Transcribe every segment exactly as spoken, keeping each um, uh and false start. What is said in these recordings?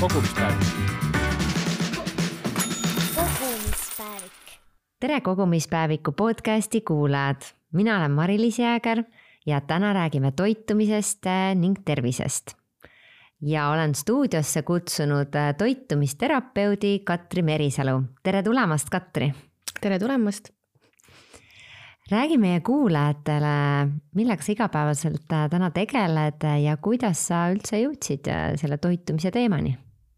kogumispäevik. kogumispäevik. Tere kogumispäeviku podcasti kuulajad. Mina olen Mari-Liis Jääger ja täna räägime toitumisest ning tervisest. Ja olen stuudiosse kutsunud toitumisterapeudi Katri Merisalu. Tere tulemast, Katri! Tere tulemast! Räägi meie kuulajatele, millega sa igapäevaselt täna tegeled ja kuidas sa üldse jõudsid selle toitumise teemani?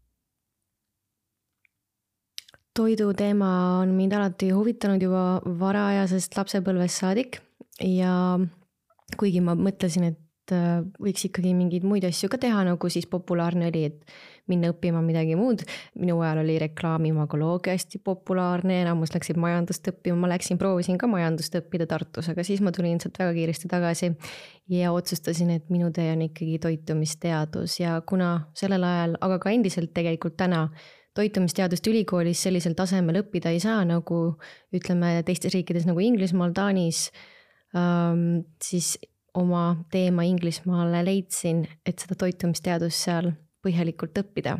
Toidu teema on mind alati huvitanud juba varaajasest lapsepõlvest saadik ja kuigi ma mõtlesin, et võiks ikkagi mingeid muid asju ka teha, nagu siis populaarne oli, et minna õppima midagi muud. Minu ajal oli reklaamimagoloogia hästi populaarne, enamus läksid majandust õppima, ma läksin, proovisin ka majandust õppida Tartus, aga siis ma tulin sealt väga kiiresti tagasi ja otsustasin, et minu tee on ikkagi toitumisteadus ja kuna sellel ajal, aga ka endiselt tegelikult täna toitumisteadust ülikoolis sellisel tasemel õppida ei saa, nagu ütleme teistes riikides nagu Inglismaal, Taanis, ähm, siis oma teema Inglismaale leidsin, et seda toitumisteadust seal põhjalikult õppida.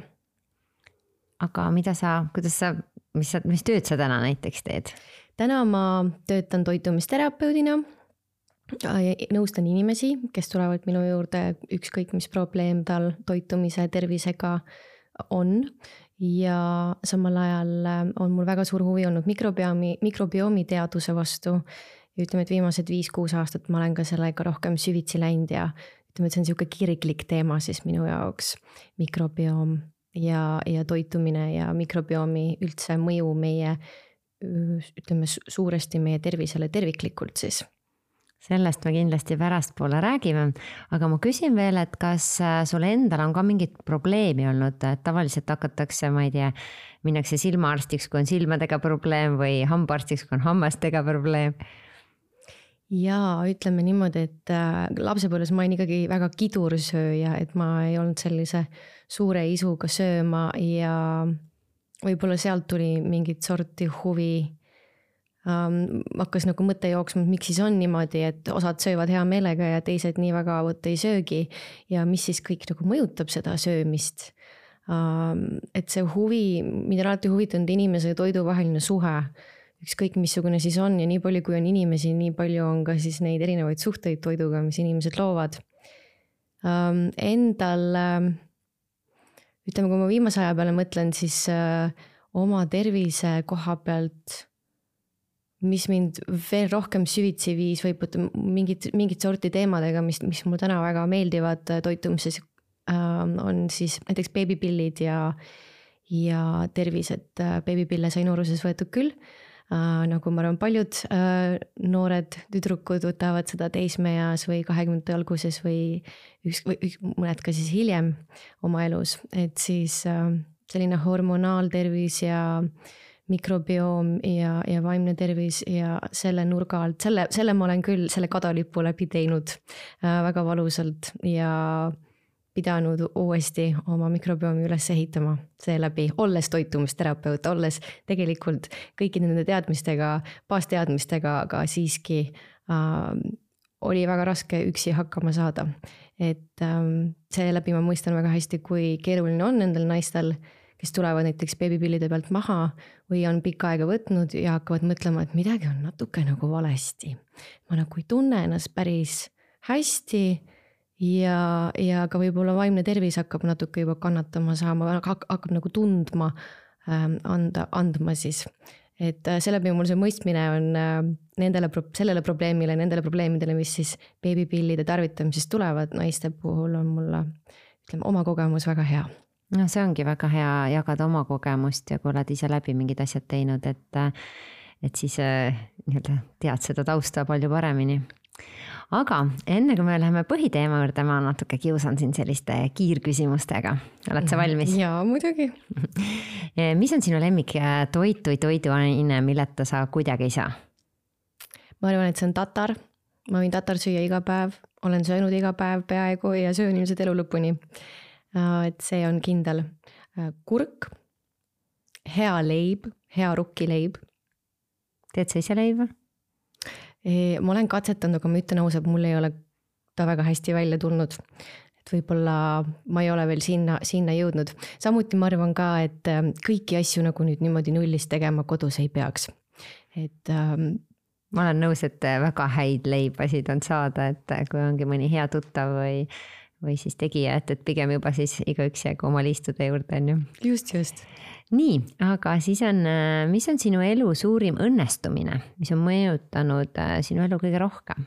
Aga mida sa, kuidas sa, mis, sa, mis tööd sa täna näiteks teed? Täna ma töötan toitumisterapeudina, nõustan inimesi, kes tulevad minu juurde, ükskõik mis probleem tal toitumise tervisega on ja samal ajal on mul väga suur huvi olnud mikrobiomi, mikrobiomi teaduse vastu. Ja ütleme, et viimased viis-kuus aastat ma olen ka sellega rohkem süvitsi läinud ja ütleme, et see on siuke kirglik teema siis minu jaoks. Mikrobiom ja, ja toitumine ja mikrobiomi üldse mõju meie, ütleme suuresti meie tervisele terviklikult siis. Sellest me kindlasti pärastpoole räägime, aga ma küsin veel, et kas sul endal on ka mingit probleemi olnud, et tavaliselt hakatakse, ma ei tea, minnakse silmaarstiks, kui on silmadega probleem või hambaarstiks, kui on hammastega probleem? Jaa, ütleme niimoodi, et lapsepõlves ma olin ikkagi väga kidursööja, et ma ei olnud sellise suure isuga sööma ja võib-olla sealt tuli mingit sorti huvi. Um, hakkas nagu mõte jooksma, miks siis on niimoodi, et osad söövad hea meelega ja teised nii väga võtta ei söögi ja mis siis kõik nagu mõjutab seda söömist. Um, et see huvi, mida on alati huvitanud inimese ja toidu vaheline suhe, ükskõik missugune siis on ja nii palju kui on inimesi, nii palju on ka siis neid erinevaid suhteid toiduga, mis inimesed loovad. Um, endal, ütleme, kui ma viimase aja peale mõtlen, siis uh, oma tervise koha pealt mis mind veel rohkem süvitsi viis võib-olla mingit, mingit sorti teemadega, mis, mis mul täna väga meeldivad toitumises, on siis näiteks beebipillid ja, ja tervis, et beebipille sai nooruses võetud küll. Nagu ma arvan, paljud noored tüdrukud võtavad seda teismeeas või kahekümnendate alguses või, üks, või üks, mõned ka siis hiljem oma elus. Et siis selline hormonaaltervis ja mikrobioom ja, ja vaimne tervis ja selle nurga alt, selle, selle ma olen küll selle kadalipu läbi teinud äh, väga valusalt ja pidanud uuesti oma mikrobiomi üles ehitama seeläbi, olles toitumisterapeut, olles tegelikult kõikide nende teadmistega, baasteadmistega, aga siiski äh, oli väga raske üksi hakkama saada. Et äh, seeläbi ma mõistan väga hästi, kui keeruline on nendel naistel, kes tulevad näiteks beebipillide pealt maha või on pikka aega võtnud ja hakkavad mõtlema, et midagi on natuke nagu valesti. Ma nagu ei tunne ennast päris hästi ja, ja ka võib-olla vaimne tervis hakkab natuke juba kannatama saama, hakkab nagu tundma, anda, andma siis. Et seeläbi mul see mõistmine on nendele, sellele probleemile, nendele probleemidele, mis siis beebipillide tarvitamisest tulevad naiste puhul on mulle, ütleme, oma kogemus väga hea. No see ongi väga hea jagada oma kogemust ja kui oled ise läbi mingid asjad teinud, et, et siis nii-öelda tead seda tausta palju paremini. Aga enne kui me läheme põhiteema juurde, ma natuke kiusan siin selliste kiirküsimustega. Oled sa valmis? Jaa, muidugi. Mis on sinu lemmik toit või toiduaine, milleta sa kuidagi ei saa? Ma arvan, et see on tatar. Ma võin tatar süüa iga päev. Olen söönud iga päev peaaegu ja söön ilmselt elu lõpuni. Et see on kindel. Kurk, hea leib, hea rukkileib. Teed sa ise leiba? Ma olen katsetanud, aga ma ütlen ausalt, mul ei ole ta väga hästi välja tulnud. et võib-olla ma ei ole veel sinna, sinna jõudnud. Samuti ma arvan ka, et kõiki asju nagu nüüd niimoodi nullist tegema kodus ei peaks. Et ähm, ma olen nõus, et väga häid leibasid on saada, et kui ongi mõni hea tuttav või, või siis tegija, et, et pigem juba siis igaüks jäägu oma liistude juurde, on ju. Just, just. Nii, aga siis on, mis on sinu elu suurim õnnestumine, mis on mõjutanud sinu elu kõige rohkem?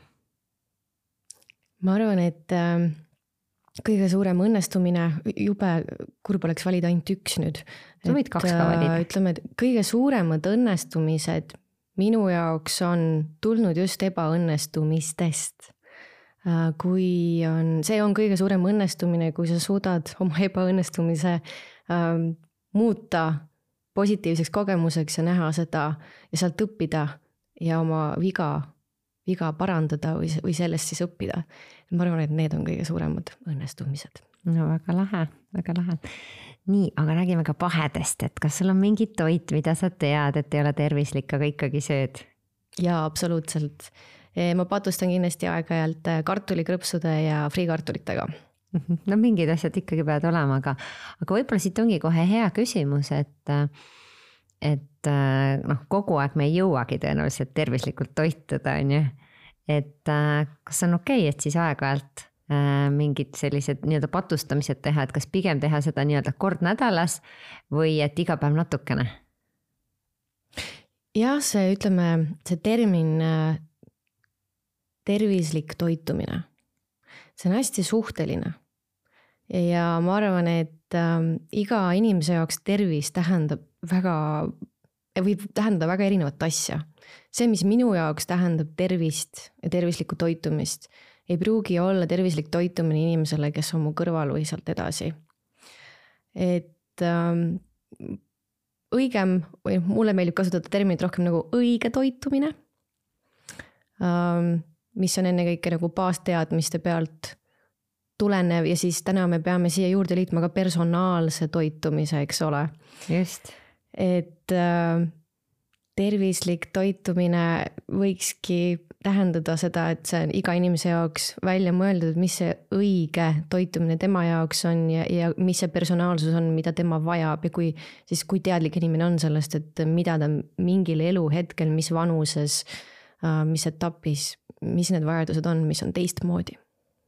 Ma arvan, et äh, kõige suurem õnnestumine, jube kurb oleks valida ainult üks nüüd. Sa võid kaks ka valida. Ütleme, et kõige suuremad õnnestumised minu jaoks on tulnud just ebaõnnestumistest. Kui on, see on kõige suurem õnnestumine, kui sa suudad oma ebaõnnestumise äh, muuta positiivseks kogemuseks ja näha seda ja sealt õppida ja oma viga, viga parandada või, või sellest siis õppida. Ma arvan, et need on kõige suuremad õnnestumised. No väga lahe, väga lahe. Nii, aga räägime ka pahedest, et kas sul on mingi toit, mida sa tead, et ei ole tervislik, aga ikkagi sööd? Jaa, absoluutselt. Ma patustan kindlasti aeg-ajalt kartulikrõpsude ja friikartulitega. No mingid asjad ikkagi peavad olema, aga, aga võib-olla siit ongi kohe hea küsimus, et, et noh, kogu aeg me ei jõuagi tõenäoliselt tervislikult toituda, on ju. Et kas on okei, et siis aeg-ajalt mingid sellised nii-öelda patustamised teha, et kas pigem teha seda nii-öelda kord nädalas või et iga päev natukene? Jah, see ütleme, see termin tervislik toitumine, see on hästi suhteline. Ja ma arvan, et äh, iga inimese jaoks tervis tähendab väga, võib tähendada väga erinevat asja. See, mis minu jaoks tähendab tervist ja tervislikku toitumist, ei pruugi olla tervislik toitumine inimesele, kes on mu kõrval või sealt edasi. Et äh, õigem, või mulle meeldib kasutada terminit rohkem nagu õige toitumine, äh, mis on ennekõike nagu baasteadmiste pealt tulenev ja siis täna me peame siia juurde liitma ka personaalse toitumise, eks ole. Just. Et äh, tervislik toitumine võikski tähendada seda, et see on iga inimese jaoks välja mõeldud, mis see õige toitumine tema jaoks on ja, ja mis see personaalsus on, mida tema vajab ja kui, siis kui teadlik inimene on sellest, et mida ta mingil eluhetkel, mis vanuses, äh, mis etapis, mis need vajadused on, mis on teistmoodi.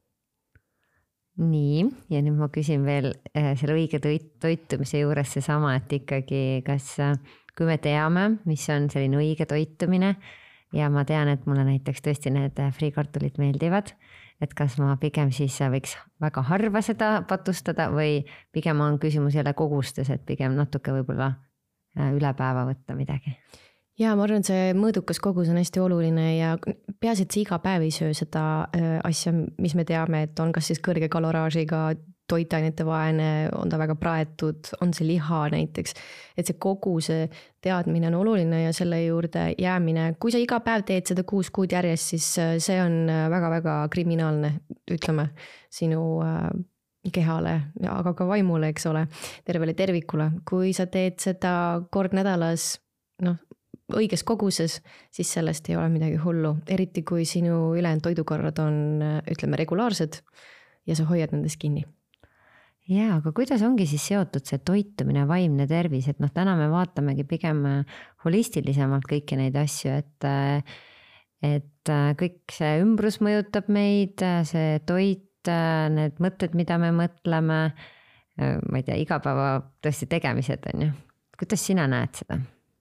Nii, ja nüüd ma küsin veel selle õige toitumise juures seesama, et ikkagi kas, kui me teame, mis on selline õige toitumine ja ma tean, et mulle näiteks tõesti need friikartulid meeldivad, et kas ma pigem siis võiks väga harva seda patustada või pigem on küsimus jälle kogustes, et pigem natuke võib-olla üle päeva võtta midagi? Ja ma arvan, see mõõdukas kogus on hästi oluline ja peaasi, et see iga päev ei söö seda asja, mis me teame, et on kas siis kõrge kaloraažiga toitainete vaene, on ta väga praetud, on see liha näiteks. Et see koguse teadmine on oluline ja selle juurde jäämine. Kui sa iga päev teed seda kuus kuud järjest, siis see on väga-väga kriminaalne, ütleme, sinu kehale, aga ka vaimule, eks ole, tervele tervikule. Kui sa teed seda kord nädalas, noh, õiges koguses, siis sellest ei ole midagi hullu. Eriti kui sinu ülejäänud toidukorrad on, ütleme, regulaarsed ja sa hoiad nendest kinni. Jaa, aga kuidas ongi siis seotud see toitumine, vaimne tervis, et noh, täna me vaatamegi pigem holistilisemalt kõiki neid asju, et, et kõik see ümbrus mõjutab meid, see toit, need mõtted, mida me mõtleme, ma ei tea, igapäeva tõesti tegemised on ju. Kuidas sina näed seda?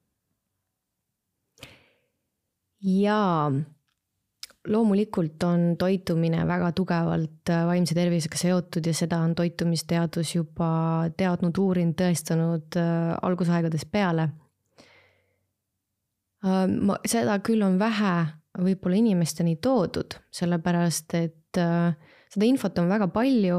Ja loomulikult on toitumine väga tugevalt vaimse tervisega seotud ja seda on toitumisteadus juba teadnud, uurinud, tõestanud algusaegades peale. Seda küll on vähe võib-olla inimesteni toodud, sellepärast et seda infot on väga palju.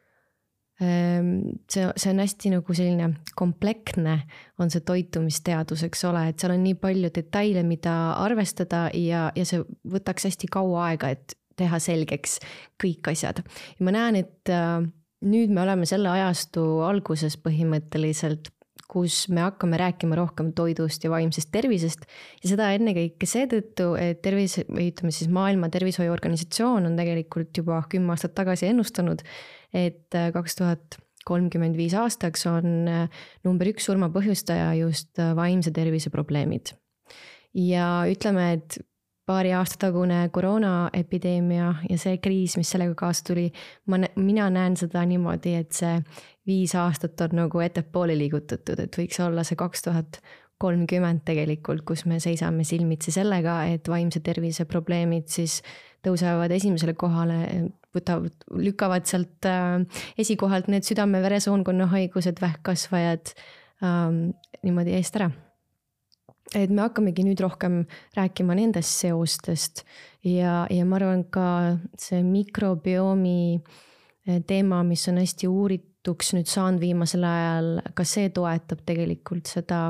See, see on hästi nagu selline kompleksne on see toitumisteadus, eks ole, et seal on nii palju detaile, mida arvestada ja, ja see võtaks hästi kaua aega, et teha selgeks kõik asjad. Ja ma näen, et nüüd me oleme selle ajastu alguses põhimõtteliselt, kus me hakkame rääkima rohkem toidust ja vaimsest tervisest ja seda ennekõike seetõttu, et tervise või ütleme siis Maailma Tervishoiuorganisatsioon on tegelikult juba kümme aastat tagasi ennustanud, et kaks tuhat kolmkümmend viis aastaks on number üks surmapõhjustaja just vaimse tervise probleemid. Ja ütleme, et paari aasta tagune koroonaepideemia ja see kriis, mis sellega kaasa tuli, ma, mina näen seda niimoodi, et see viis aastat on nagu ettepoole liigutatud, et võiks olla see kaks tuhat kolmkümmend tegelikult, kus me seisame silmitsi sellega, et vaimse tervise probleemid siis tõusevad esimesele kohale, võtavad, lükkavad sealt äh, esikohalt need südame-veresoonkonna haigused, vähkkasvajad ähm, niimoodi eest ära. Et me hakkamegi nüüd rohkem rääkima nendest seostest ja, ja ma arvan ka see mikrobiomi teema, mis on hästi uurituks nüüd saanud viimasel ajal, ka see toetab tegelikult seda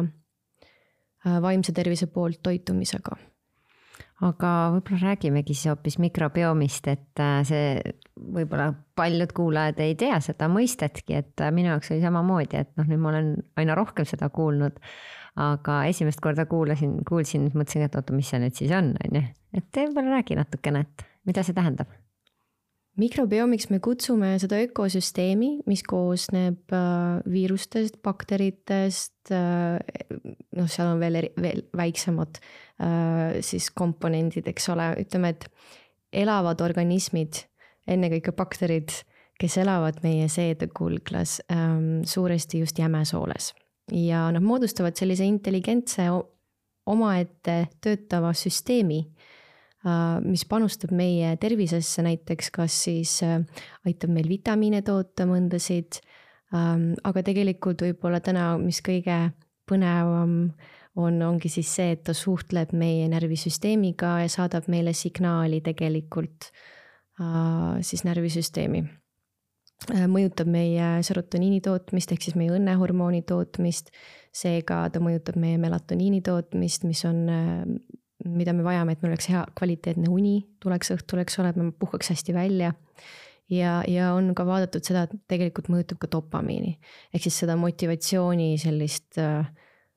vaimse tervise poolt toitumisega. Aga võib-olla räägimegi siis hoopis mikrobiomist, et see võib-olla paljud kuulajad ei tea seda mõistetki, et minu jaoks oli samamoodi, et noh, nüüd ma olen aina rohkem seda kuulnud, aga esimest korda kuulasin, kuulsin, mõtlesin, et oota, mis see nüüd siis on, on ju? Et võib-olla räägi natukene, et mida see tähendab? Mikrobiomiks me kutsume seda ökosüsteemi, mis koosneb viirustest, bakteritest, noh, seal on veel, veel väiksemad siis komponendid, eks ole, ütleme, et elavad organismid, ennekõike bakterid, kes elavad meie seedekulglas suuresti just jämesooles. Ja nad moodustavad sellise intelligentse omaette töötava süsteemi, mis panustab meie tervisesse näiteks, kas siis aitab meil vitamiine toota mõndasid, aga tegelikult võib-olla täna, mis kõige põnevam on, ongi siis see, et ta suhtleb meie närvisüsteemiga ja saadab meile signaali tegelikult siis närvisüsteemi. Mõjutab meie serotoniini tootmist, ehk siis meie õnnehormooni tootmist, seega ta mõjutab meie melatoniini tootmist, mis on mida me vajame, et meil oleks hea kvaliteetne uni, tuleks õhtul, eks ole, et me puhkaks hästi välja. Ja, ja on ka vaadatud seda, et tegelikult mõjutab ka dopamiini. Ehk siis seda motivatsiooni sellist äh,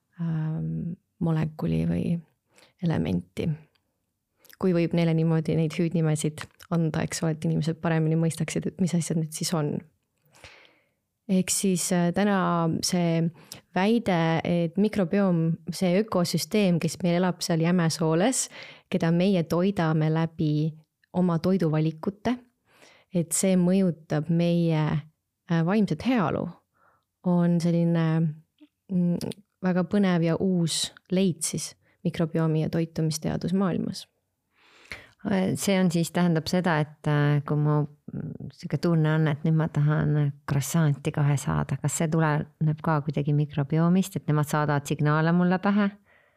molekuli või elementi. Kui võib neile niimoodi neid hüüdnimesid anda, eks ole, et inimesed paremini mõistaksid, et mis asjad need siis on. Ehk siis täna see väide, et mikrobiom, see ökosüsteem, kes meil elab seal jämesooles, keda meie toidame läbi oma toiduvalikute, et see mõjutab meie vaimset heaolu, on selline väga põnev ja uus leid siis mikrobiomi ja toitumisteadus maailmas. See on siis tähendab seda, et kui mu siuke tunne on, et nüüd ma tahan croissanti kohe saada, kas see tuleneb ka kuidagi mikrobiomist, et nemad saadavad signaale mulle pähe?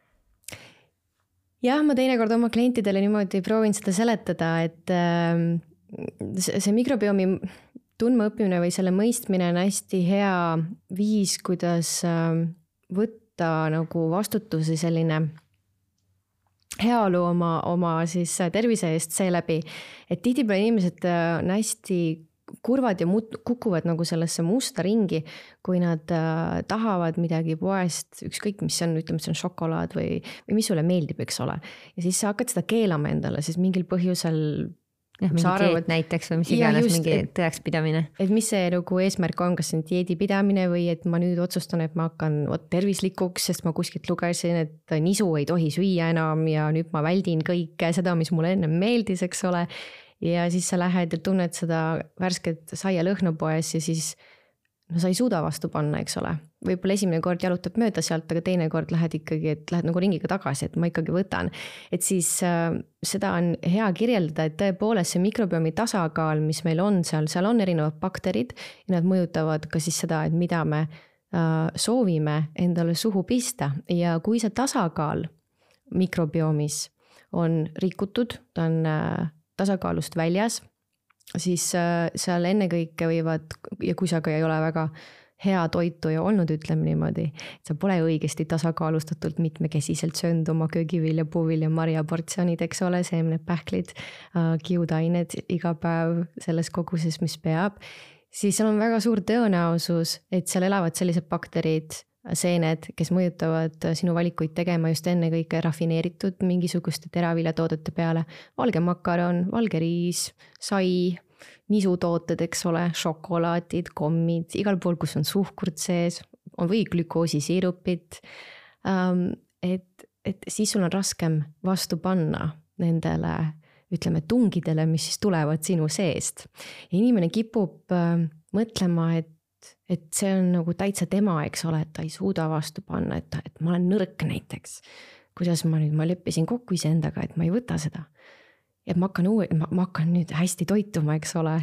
Jah, ma teinekord oma klientidele niimoodi proovin seda seletada, et see mikrobiomi tundmaõppimine või selle mõistmine on hästi hea viis, kuidas võtta nagu vastutusi selline heaolu oma, oma siis tervise eest seeläbi, et tihtipeale inimesed on hästi kurvad ja kukuvad nagu sellesse musta ringi, kui nad tahavad midagi poest, ükskõik mis see on, ütleme, see on šokolaad või, või mis sulle meeldib, eks ole. Ja siis sa hakkad seda keelama endale, siis mingil põhjusel jah, mingi arvad, dieet näiteks või mis iganes, mingi tõekspidamine. Et mis see nagu eesmärk on, kas see on dieedipidamine või et ma nüüd otsustan, et ma hakkan võt, tervislikuks, sest ma kuskilt lugesin, et nisu ei tohi süüa enam ja nüüd ma väldin kõike seda, mis mulle enne meeldis, eks ole. Ja siis sa lähed ja tunned seda värsket saia lõhnapoes ja siis no sa ei suuda vastu panna, eks ole. Võib-olla esimene kord jalutab mööda sealt, aga teine kord lähed ikkagi, et lähed nagu ringiga tagasi, et ma ikkagi võtan. Et siis äh, seda on hea kirjeldada, et tõepoolest see mikrobiomi tasakaal, mis meil on seal, seal on erinevad bakterid ja nad mõjutavad ka siis seda, et mida me äh, soovime endale suhu pista. Ja kui see tasakaal mikrobiomis on rikutud, ta on äh, tasakaalust väljas, siis seal ennekõike võivad, ja kui sa ka ei ole väga hea toitu ja olnud, ütleme niimoodi, et sa pole õigesti tasakaalustatult mitmekesiselt söönud oma köögivilja, puuvilja, marjaportsjonid, eks ole, seemned, pähklid, kiudained iga päev selles koguses, mis peab, siis seal on väga suur tõenäosus, et seal elavad sellised bakterid seened, kes mõjutavad sinu valikuid tegema just enne kõike rafineeritud mingisuguste teraviljatoodete peale. Valge makaron, valge riis, sai, nisutooted, eks ole, šokolaatid, kommid, igal pool, kus on suhkurt sees, on või glükoosisiirupid. Et, et siis sul on raskem vastu panna nendele, ütleme, tungidele, mis siis tulevad sinu seest. Ja inimene kipub mõtlema, et et see on nagu täitsa tema, eks ole, et ta ei suuda vastu panna, et, et ma olen nõrk näiteks. Kuidas ma nüüd, ma leppisin kokku iseendaga, et ma ei võta seda. Ja ma hakkan, uue, ma, ma hakkan nüüd hästi toituma, eks ole.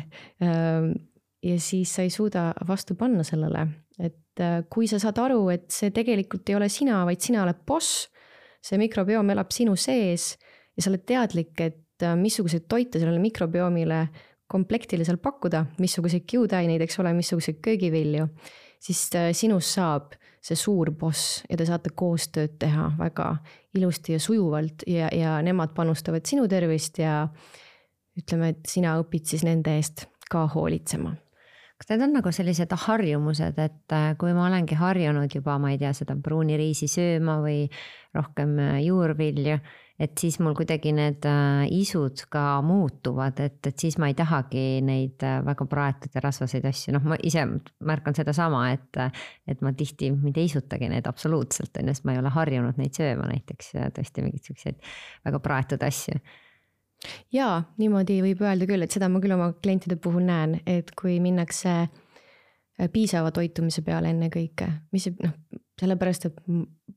Ja siis sa ei suuda vastu panna sellele. Et kui sa saad aru, et see tegelikult ei ole sina, vaid sina oled boss, see mikrobioom elab sinu sees ja sa oled teadlik, et missugused toite sellele mikrobiomile komplektile seal pakkuda, missuguseid kiudaineid, eks ole, missuguseid köögivilju, siis sinust saab see suur boss ja te saate koostööd teha väga ilusti ja sujuvalt ja, ja nemad panustavad sinu tervist ja ütleme, et sina õpid siis nende eest ka hoolitsema. Kas need on nagu sellised harjumused, et kui ma olengi harjunud juba, ma ei tea, seda pruuni riisi sööma või rohkem juurvilju, et siis mul kuidagi need isud ka muutuvad, et, et siis ma ei tahagi neid väga praetud ja rasvaseid asju. Noh, ma ise märkan seda sama, et, et ma tihti mitte ei isutagi need absoluutselt, ennast ma ei ole harjunud neid sööma näiteks ja tõesti mingid sellised väga praetud asju. Jaa, niimoodi võib öelda küll, et seda ma küll oma klientide puhul näen, et kui minnakse piisava toitumise peale enne kõike, mis noh, sellepärast, et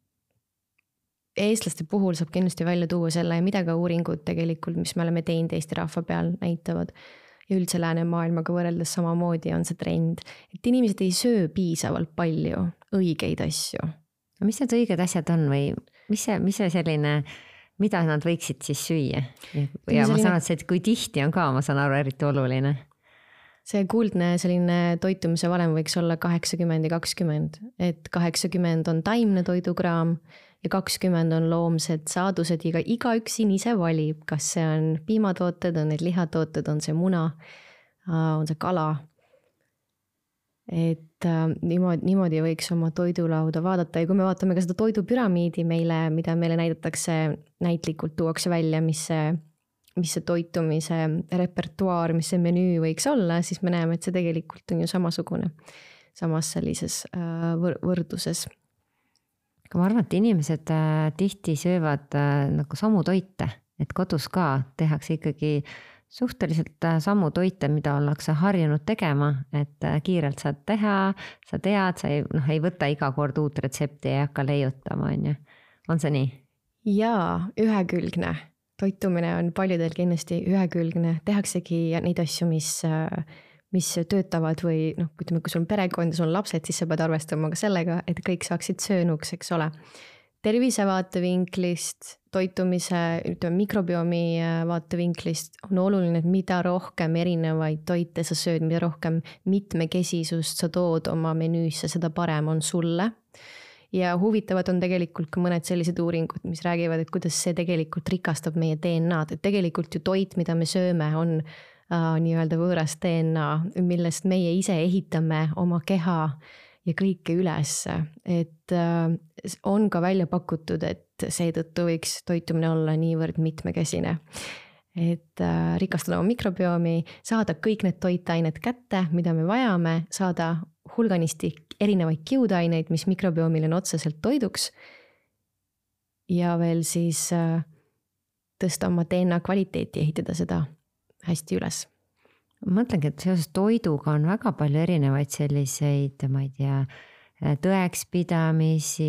eestlaste puhul saab kindlasti välja tuua selle ja mida ka uuringud tegelikult, mis me oleme teinud Eesti rahva peal näitavad ja üldse läänemaailmaga võrreldes samamoodi on see trend, et inimesed ei söö piisavalt palju õigeid asju. Mis need õiged asjad on või mis see, mis see selline, mida nad võiksid siis süüa? Ja selline... ma saan aru, et kui tihti on ka, ma saan aru, eriti oluline. See kuldne selline toitumise valem võiks olla kaheksakümmend ja kakskümmend, et kaheksakümmend on taimne toidukraam ja kakskümmend on loomsed saadused, iga, iga üks siin ise valib, kas see on piimatooted, on need lihatooted, on see muna, on see kala. Et niimoodi, niimoodi võiks oma toidulauda vaadata ja kui me vaatame ka seda toidupüramiidi meile, mida meile näidatakse, näitlikult tuuakse välja, mis see, mis see toitumise repertuaar, mis see menüü võiks olla, siis me näeme, et see tegelikult on ju samasugune, samas sellises võrdluses. Aga ma arvan, et inimesed tihti söövad nagu samu toite, et kodus ka tehakse ikkagi suhteliselt samu toite, mida ollakse harjunud tegema, et kiirelt saad teha, sa tead, sa ei, noh, ei võta iga kord uut retsepti ja hakka leiutama, on ju. On see nii? Jaa, ühekülgne. Toitumine on paljudel kindlasti ühekülgne. Tehaksegi neid asju, mis, mis töötavad või noh, ütleme, kui sul on perekond ja sul on lapsed, siis sa pead arvestama ka sellega, et kõik saaksid söönuks, eks ole. Tervise vaatevinklist, toitumise, ütleme, mikrobiomi vaatevinklist on oluline, et mida rohkem erinevaid toite sa sööd, mida rohkem mitmekesisust sa tood oma menüüsse, seda parem on sulle. Ja huvitavad on tegelikult ka mõned sellised uuringud, mis räägivad, et kuidas see tegelikult rikastab meie D N A-d, et tegelikult ju toit, mida me sööme, on äh, nii-öelda võõras D N A, millest meie ise ehitame oma keha ja kõike üles, et äh, on ka välja pakutud, et seetõttu võiks toitumine olla niivõrd mitmekesine. Et äh, rikastada oma mikrobiomi, saada kõik need toitained kätte, mida me vajame, saada hulganisti erinevaid kiudaineid, mis mikrobiomil on otseselt toiduks ja veel siis äh, tõsta oma D N A kvaliteeti, ehitada seda hästi üles. Ma mõtlengi, et seoses toiduga on väga palju erinevaid selliseid, ma ei tea, tõekspidamisi,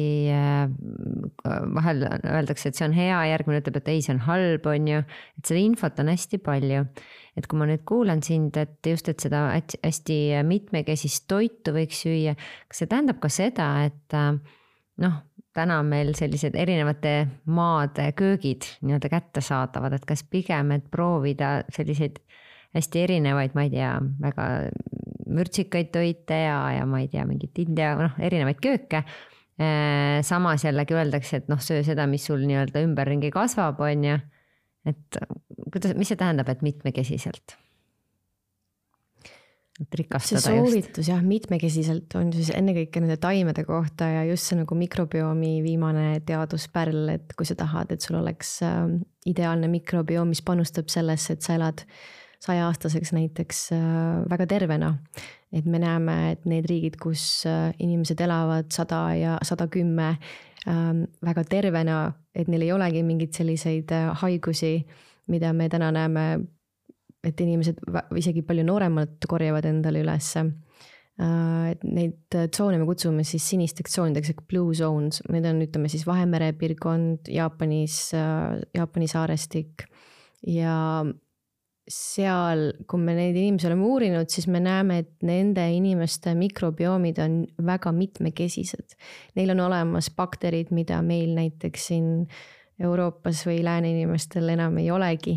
vahel öeldakse, et see on hea, järgmine ütleb, et ei, see on halb, on ju, et seda infot on hästi palju. Et kui ma nüüd kuulan sind, et just, et seda hästi mitmekesist toitu võiks süüa, kas see tähendab ka seda, et noh, täna on meil sellised erinevate maade köögid nii-öelda kätte saadavad, et kas pigem, et proovida selliseid hästi erinevaid, ma ei tea, väga mürtsikaid toite ja, ja ma ei tea, mingit India, noh, erinevaid kööke. Samas jällegi öeldakse, et noh, söö seda, mis sul nii-öelda ümberringi kasvab, on ju. Et kuidas, mis see tähendab, et mitmekesiselt? et rikastada see soovitus just. Jah, mitmekesiselt on siis ennekõike nende taimede kohta ja just see nagu mikrobiomi viimane teaduspärl, et kui sa tahad, et sul oleks äh, ideaalne mikrobiom, mis panustab sellesse, et sa elad sajaaastaseks näiteks äh, väga tervena. Et me näeme, et need riigid, kus äh, inimesed elavad sada ja sada kümme äh, väga tervena, et neil ei olegi mingeid selliseid äh, haigusi, mida me täna näeme, et inimesed isegi palju nooremalt korjavad endale ülesse. Et neid tsoone me kutsume siis sinisteks tsoonideks, blue zones. Need on, ütleme siis Vahemere piirkond, Jaapanis, Jaapani saarestik. Ja seal, kui me neid inimesi oleme uurinud, siis me näeme, et nende inimeste mikrobiomid on väga mitmekesised. Neil on olemas bakterid, mida meil näiteks siin Euroopas või lääne inimestel enam ei olegi.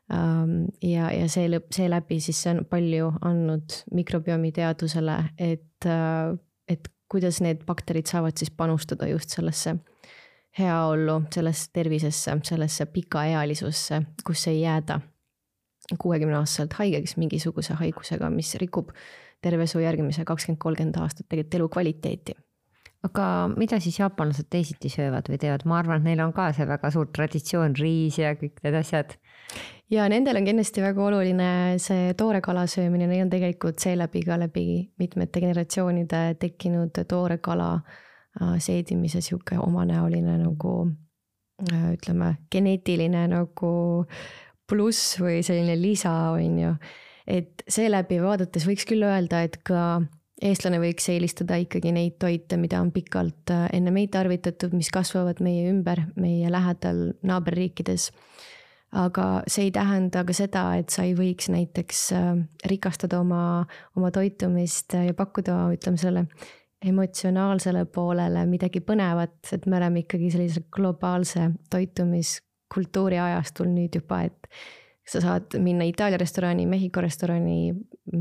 Ja, ja see, see läbi siis see on palju andnud mikrobiomi teadusele, et, et kuidas need bakterid saavad siis panustada just sellesse heaollu, sellesse tervisesse, sellesse pikaealisusse, kus ei jääda kuuekümne aastaselt haigeks mingisuguse haigusega, mis rikub terve su järgmise kakskümmend kolmkümmend aastat tegelikult elu kvaliteeti. Aga mida siis jaapanlased teisiti söövad või teevad? Ma arvan, et neil on ka see väga suur traditsioon, riis ja kõik need asjad. Ja nendel on kindlasti väga oluline see toore kala söömine. Neil on tegelikult seeläbi ka läbi mitmete generatsioonide tekkinud toore kala seedimise siuke omanäoline nagu ütleme geneetiline nagu pluss või selline lisa on ju. Et seeläbi vaadates võiks küll öelda, et ka eestlane võiks eelistada ikkagi neid toite, mida on pikalt enne meid tarvitatud, mis kasvavad meie ümber, meie lähedal naaberriikides. Aga see ei tähenda ka seda, et sa ei võiks näiteks rikastada oma, oma toitumist ja pakkuda, ütleme selle emotsionaalsele poolele midagi põnevat, et me oleme ikkagi sellise globaalse toitumiskultuuri ajastul nüüd juba, et sa saad minna Itaalia restorani, Mehhiko restorani,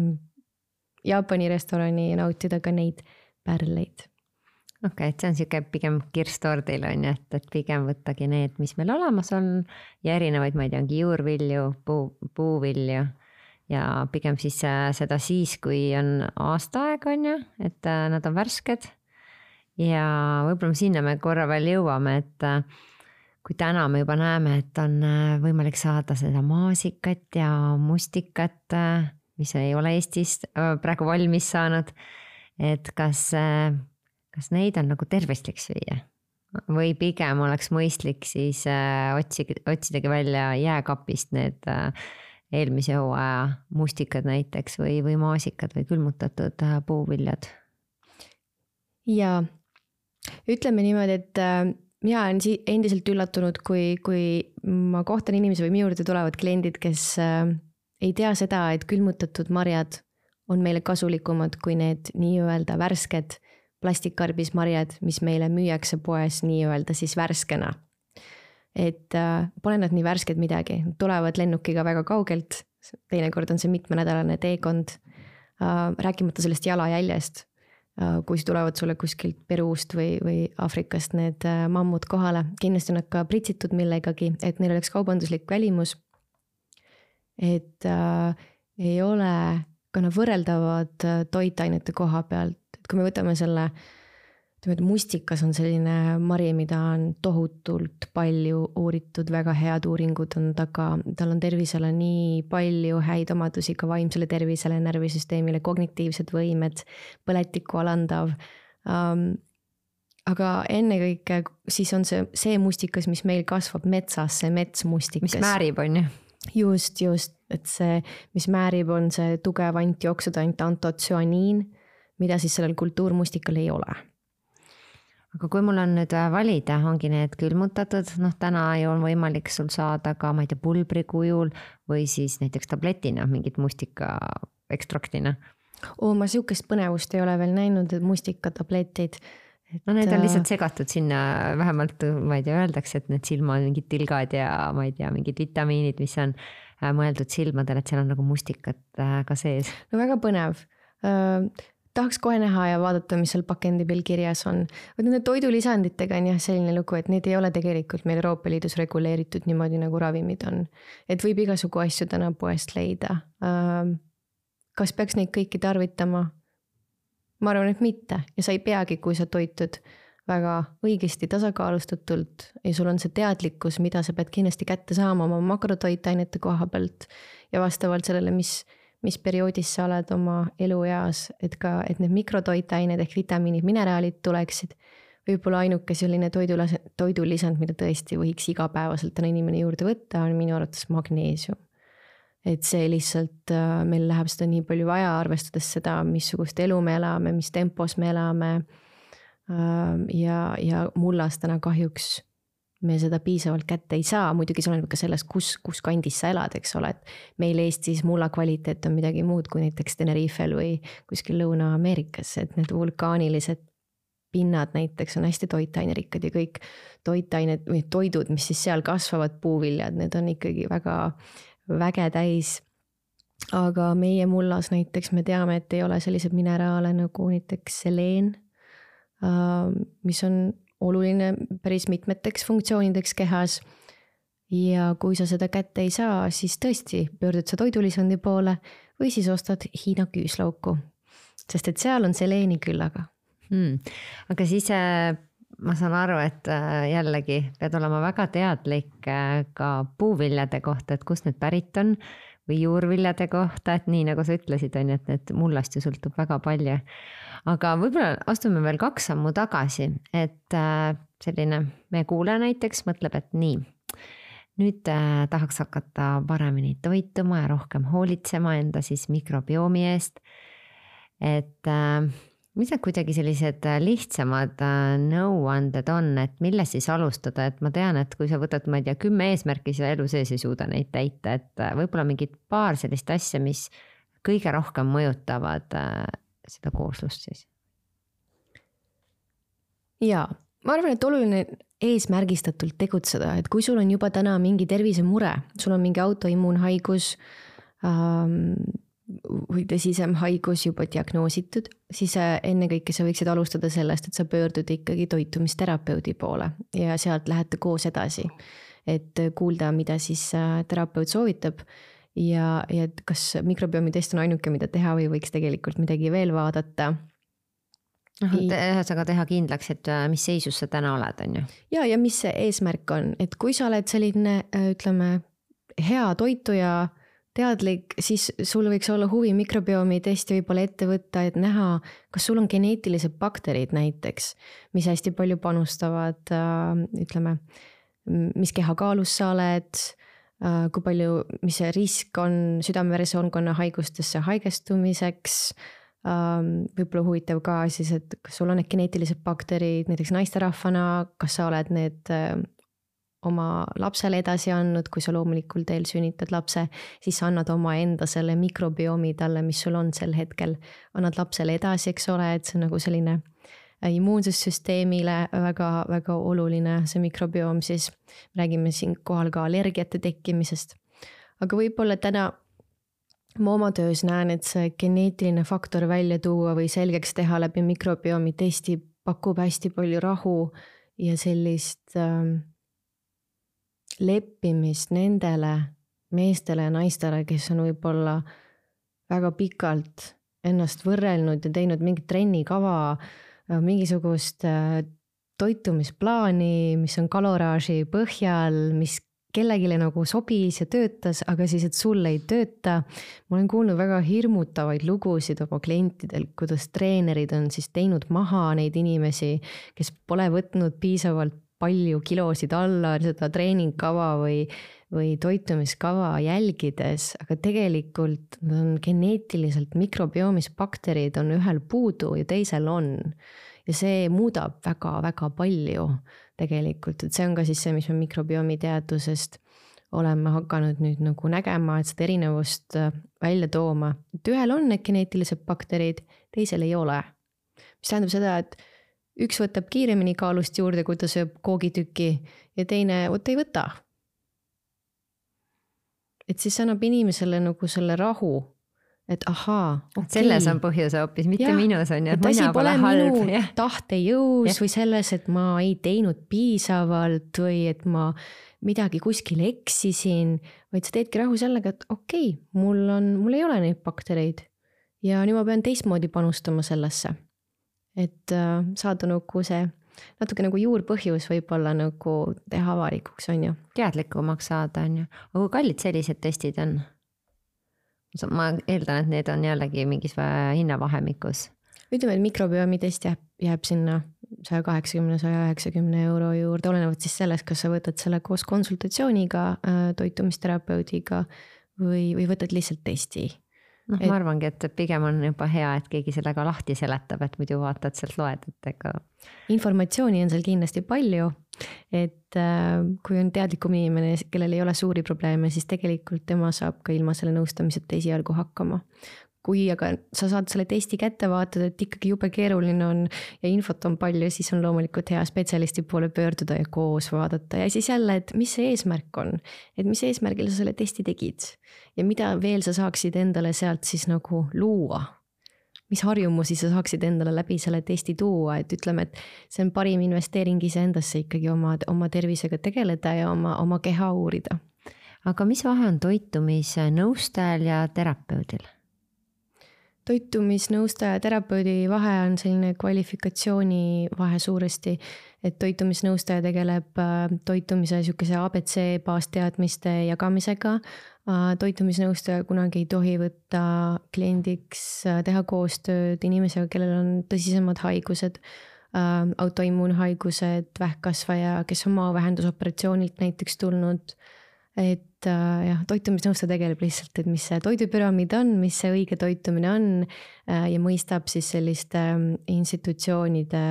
Jaapani restorani ja nautida ka neid pärleid. Okei, okay, et see on siuke pigem kirstordil on ju, et, et pigem võttagi need, mis meil olemas on ja erinevaid, ma ei tea, ongi juurvilju, puu, puuvilju ja pigem siis seda siis, kui on aastaaeg on ju, et nad on värsked ja võib-olla sinna me korra veel jõuame, et kui täna me juba näeme, et on võimalik saada seda maasikat ja mustikat, mis ei ole Eestis praegu valmis saanud, et kas, kas neid on nagu tervistlik süüa või pigem oleks mõistlik siis otsida, otsidagi välja jääkapist need eelmise hooaja mustikad näiteks või, või maasikad või külmutatud puuviljad? Ja ütleme niimoodi, et mina olen endiselt üllatunud, kui, kui ma kohtan inimesi või minu juurde tulevad kliendid, kes ei tea seda, et külmutatud marjad on meile kasulikumad kui need nii-öelda värsked plastikkarbis marjad, mis meile müüakse poes nii-öelda siis värskena. Et äh, pole nad nii värsked midagi, tulevad lennukiga väga kaugelt, teinekord on see mitmenädalane teekond, äh, rääkimata sellest jalajäljest, äh, kui tulevad sulle kuskilt Peruust või, või Afrikast need äh, mammud kohale, kindlasti on nad ka pritsitud millegagi, et neil oleks kaubanduslik välimus. Et äh, ei ole ka nad võrreldavad toitainete koha pealt, et kui me võtame selle, mustikas on selline mari, mida on tohutult palju uuritud, väga head uuringud on taga, tal on tervisele nii palju häid omadusi, ka vaimsele tervisele, närvisüsteemile, kognitiivsed võimed, põletikku alandav. Um, aga ennekõike siis on see, see mustikas, mis meil kasvab metsas, see metsmustikas. Mis määrib on ju? Just, just, et see, mis määrib, on see tugev antioksidant antotsüaniin, mida siis sellel kultuurmustikal ei ole. Aga kui mul on nüüd valida, ongi need külmutatud, noh täna ei ole võimalik sul saada ka, ma ei tea, pulbri kujul või siis näiteks tabletina, mingit mustika ekstraktina. Oo, ma siukest põnevust ei ole veel näinud, et mustika tabletid. Et, no need on lihtsalt segatud sinna, vähemalt ma ei tea, öeldakse, et need silma on mingid tilgad ja ma ei tea, mingid vitamiinid, mis on mõeldud silmadele, et seal on nagu mustikat ka sees. No väga põnev. Tahaks kohe näha ja vaadata, mis seal pakendi peal kirjas on. Nende toidulisanditega on jah selline lugu, et need ei ole tegelikult meil Euroopa Liidus reguleeritud niimoodi nagu ravimid on. Et võib igasugu asju täna poest leida. kas peaks neid kõiki tarvitama? Ma arvan, et mitte ja sa ei peagi, kui sa toitud väga õigesti tasakaalustatult ja sul on see teadlikkus, mida sa pead kindlasti kätte saama oma makrotoitainete koha pealt ja vastavalt sellele, mis, mis perioodis sa oled oma elueas, et ka, et need mikrotoitained ehk vitamiinid, mineraalid tuleksid. Võib-olla ainuke selline toidulisand, toidulisand, mida tõesti võiks igapäevaselt on inimene juurde võtta, on minu arvates magneesium. Et see lihtsalt, meil läheb seda nii palju vaja, arvestades seda, missugust elu me elame, mis tempos me elame. Ja, ja mullas täna kahjuks me seda piisavalt kätte ei saa, muidugi see on ka sellest, kus, kus kandis sa elad, eks ole, et meil Eestis mulla kvaliteet on midagi muud kui näiteks Tenerifel või kuskil Lõuna-Ameerikas, et need vulkaanilised pinnad näiteks on hästi toitainerikkad ja kõik toitained või toidud, mis siis seal kasvavad, puuviljad, need on ikkagi väga väge täis. Aga meie mullas näiteks me teame, et ei ole sellised mineraale nagu näiteks seleen, mis on oluline päris mitmeteks funktsioonideks kehas ja kui sa seda kätte ei saa, siis tõesti pöördud sa toidulisandi poole või siis ostad Hiina küüslauku, sest et seal on seleeni küllaga. Hmm. Aga siis ma saan aru, et jällegi pead olema väga teadlik ka puuviljade kohta, et kust need pärit on või juurviljade kohta, et nii nagu sa ütlesid, on, et need mullast ju sõltub väga palju. Aga võib-olla astume veel kaks sammu tagasi, et selline meie kuulaja näiteks mõtleb, et nii, nüüd tahaks hakata paremini toituma ja rohkem hoolitsema enda siis mikrobiomi eest. Et mis need kuidagi sellised lihtsamad nõuanded on, et milles siis alustada, et ma tean, et kui sa võtad, ma ei tea, kümme eesmärki, sa elu sees ei suuda neid täita, et võib-olla mingid paar sellist asja, mis kõige rohkem mõjutavad seda kooslust siis. Ja, ma arvan, et oluline eesmärgistatult tegutseda, et kui sul on juba täna mingi tervisemure, sul on mingi autoimmuunhaigus ähm, või tõsisem haigus juba diagnoositud, siis enne kõike sa võiksid alustada sellest, et sa pöördud ikkagi toitumisterapeudi poole ja sealt lähete koos edasi, et kuulda, mida siis terapeut soovitab ja, ja kas mikrobiomi test on ainuke, mida teha või võiks tegelikult midagi veel vaadata. Ühesõnaga teha kindlaks, et mis seisus sa täna oled, on ju? Ja, ja mis see eesmärk on, et kui sa oled selline, ütleme, hea toituja, teadlik, siis sul võiks olla huvi mikrobiomi testi võib-olla ette võtta, et näha, kas sul on geneetilised bakterid näiteks, mis hästi palju panustavad, ütleme, mis kehakaalus sa oled, kui palju, mis see risk on südame-veresoonkonna haigustesse haigestumiseks, võib-olla huvitav ka siis, et kas sul on need geneetilised bakterid, näiteks naisterahvana, kas sa oled need oma lapsele edasi andnud, kui sa loomulikul teel sünnitad lapse, siis sa annad oma enda selle mikrobiomi talle, mis sul on sel hetkel, annad lapsele edasi, eks ole, et see on nagu selline immuunsussüsteemile väga, väga oluline see mikrobiom, siis räägime siin kohal ka allergiate tekkimisest. Aga võib-olla täna ma oma töös näen, et see geneetiline faktor välja tuua või selgeks teha läbi mikrobiomi testi pakub hästi palju rahu ja sellist ähm, leppimist nendele meestele ja naistele, kes on võib-olla väga pikalt ennast võrrelnud ja teinud mingit trennikava, mingisugust toitumisplaani, mis on kaloraaži põhjal, mis kellegile nagu sobis ja töötas, aga siis, et sulle ei tööta. Ma olen kuulnud väga hirmutavaid lugusid oma klientidel, kuidas treenerid on siis teinud maha neid inimesi, kes pole võtnud piisavalt palju kilosid alla seda treeningkava või, või toitumiskava jälgides, aga tegelikult on geneetiliselt mikrobiomis bakterid on ühel puudu ja teisel on. Ja see muudab väga-väga palju tegelikult, et see on ka siis see, mis me mikrobiomi teadusest oleme hakanud nüüd nagu nägema, et seda erinevust välja tooma. Et ühel on need geneetilised bakterid, teisel ei ole. Mis tähendab seda, et üks võtab kiiremini kaalust juurde, kui ta sööb koogitüki ja teine võtta ei võta. Et siis annab inimesele nagu selle rahu, et ahaa, okei. Okay. Selles on põhjus hoopis, mitte ja, minus on, et mina pole halb. Minu tahtejõus ja. Või selles, et ma ei teinud piisavalt või et ma midagi kuskil eksisin, vaid sa teedki rahu sellega, et okei, okay, mul on, mul ei ole neid baktereid. ja nüüd ma pean teistmoodi panustama sellesse, et äh, saada nagu see natuke nagu juurpõhjus võib-olla nagu teha avalikuks, on ju. Teadlikumaks saada, on ju. Aga kui kallid sellised testid on? Ma eeldan, et need on jällegi mingis hinnavahemikus. Ütleme, et mikrobiomi test jääb, jääb sinna sada kaheksakümmend, sada üheksakümmend euro juurde, olenevad siis sellest, kas sa võtad selle koos konsultatsiooniga, toitumisterapeudiga või, või võtad lihtsalt testi. Noh, et... ma arvangi, et pigem on juba hea, et keegi sellega lahti seletab, et muidu vaatad sealt loed, et ega... Informatsiooni on seal kindlasti palju, et äh, kui on teadlikum inimene, kellel ei ole suuri probleeme, siis tegelikult tema saab ka ilma selle nõustamiseta esialgu hakkama. Kui aga sa saad selle testi kätte vaatad, et ikkagi jube keeruline on ja infot on palju, siis on loomulikult hea spetsialisti poole pöörduda ja koos vaadata. Ja siis jälle, et mis see eesmärk on, et mis eesmärgil sa selle testi tegid ja mida veel sa saaksid endale sealt siis nagu luua. Mis harjumusi sa saaksid endale läbi selle testi tuua, et ütleme, et see on parim investeering iseendasse ikkagi oma, oma tervisega tegeleda ja oma, oma keha uurida. Aga mis vahe on toitumisnõustajal ja terapeudil? Toitumisnõustaja ja terapeudi vahe on selline kvalifikatsiooni vahe suuresti, et toitumisnõustaja tegeleb toitumise sükese A B C baasteadmiste jagamisega. Toitumisnõustaja kunagi ei tohi võtta kliendiks, teha koostööd inimesega, kellel on tõsisemad haigused, autoimmuunhaigused, vähkkasvaja, kes on maovähendusoperatsioonilt näiteks tulnud. Et jah, toitumisnõustaja tegeleb lihtsalt, et mis see toidupüramiid on, mis see õige toitumine on ja mõistab siis selliste institutsioonide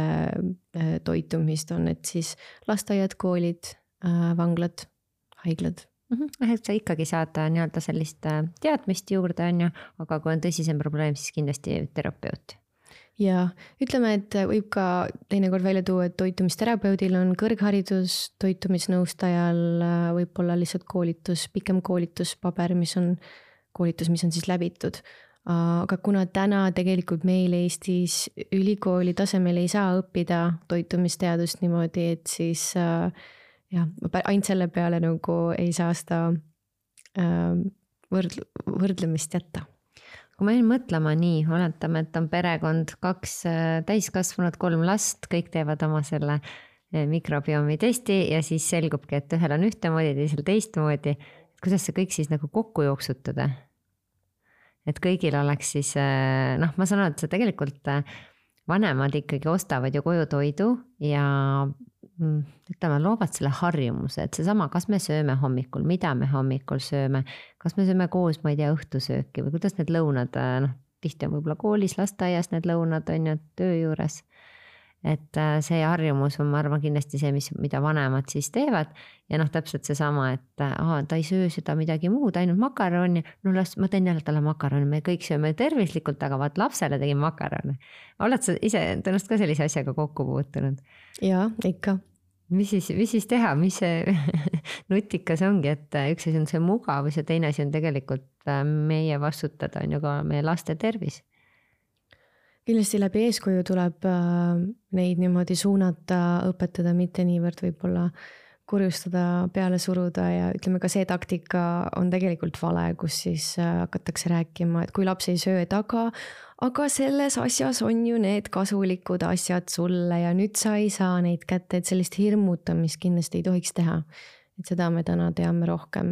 toitumist on, et siis lasteaiad, koolid, vanglad, haiglad. Mm-hmm. Et sa ikkagi saad nii-öelda sellist teadmist juurde, on ju, aga kui on tõsisem probleem, siis kindlasti terapeut. Ja ütleme, et võib ka teinekord välja tuua, et toitumisterapeudil on kõrgharidus, toitumisnõustajal võib olla lihtsalt koolitus, pikem koolituspaber, mis on koolitus, mis on siis läbitud. Aga kuna täna tegelikult meil Eestis ülikooli tasemel ei saa õppida toitumisteadust niimoodi, et siis jah, ainult selle peale nagu ei saa seda võrdl- võrdlemist jätta. Kui me mõtlema nii, oletame, et on perekond, kaks täiskasvanud, kolm last, kõik teevad oma selle mikrobiomi testi ja siis selgubki, et ühel on ühtemoodi, teisel teistmoodi. Kuidas see kõik siis nagu kokku jooksutada? Et kõigil oleks siis, noh, ma saan aru, et see tegelikult vanemad ikkagi ostavad ju koju toidu ja ütleme, loovad selle harjumuse, et see sama, kas me sööme hommikul, mida me hommikul sööme, kas me sööme koos, ma ei tea, õhtusööki või kuidas need lõunad, noh, tihti on võib-olla koolis, lasteaias need lõunad on ju töö juures. Et see harjumus on, ma arvan, kindlasti see, mis, mida vanemad siis teevad ja noh, täpselt see sama, et aha, ta ei söö seda midagi muud, ainult makaroni, no las, ma teen jälle talle makaroni, me kõik sööme tervislikult, aga vaat lapsele tegin makaroni. Oled sa ise tõenäoliselt ka sellise asjaga kokku puutunud? Jaa, ikka. Mis siis, mis siis teha, mis see nutikas ongi, et üks asi on see mugav või see teine asi on tegelikult meie vastutada, on ju ka meie laste tervis. Kindlasti läbi eeskuju tuleb neid niimoodi suunata, õpetada, mitte niivõrd võib-olla kurjustada, peale suruda ja ütleme ka see taktika on tegelikult vale, kus siis hakatakse rääkima, et kui laps ei söö taga, aga selles asjas on ju need kasulikud asjad sulle ja nüüd sa ei saa neid kätte, et sellist hirmutamist kindlasti ei tohiks teha. Et seda me täna teame rohkem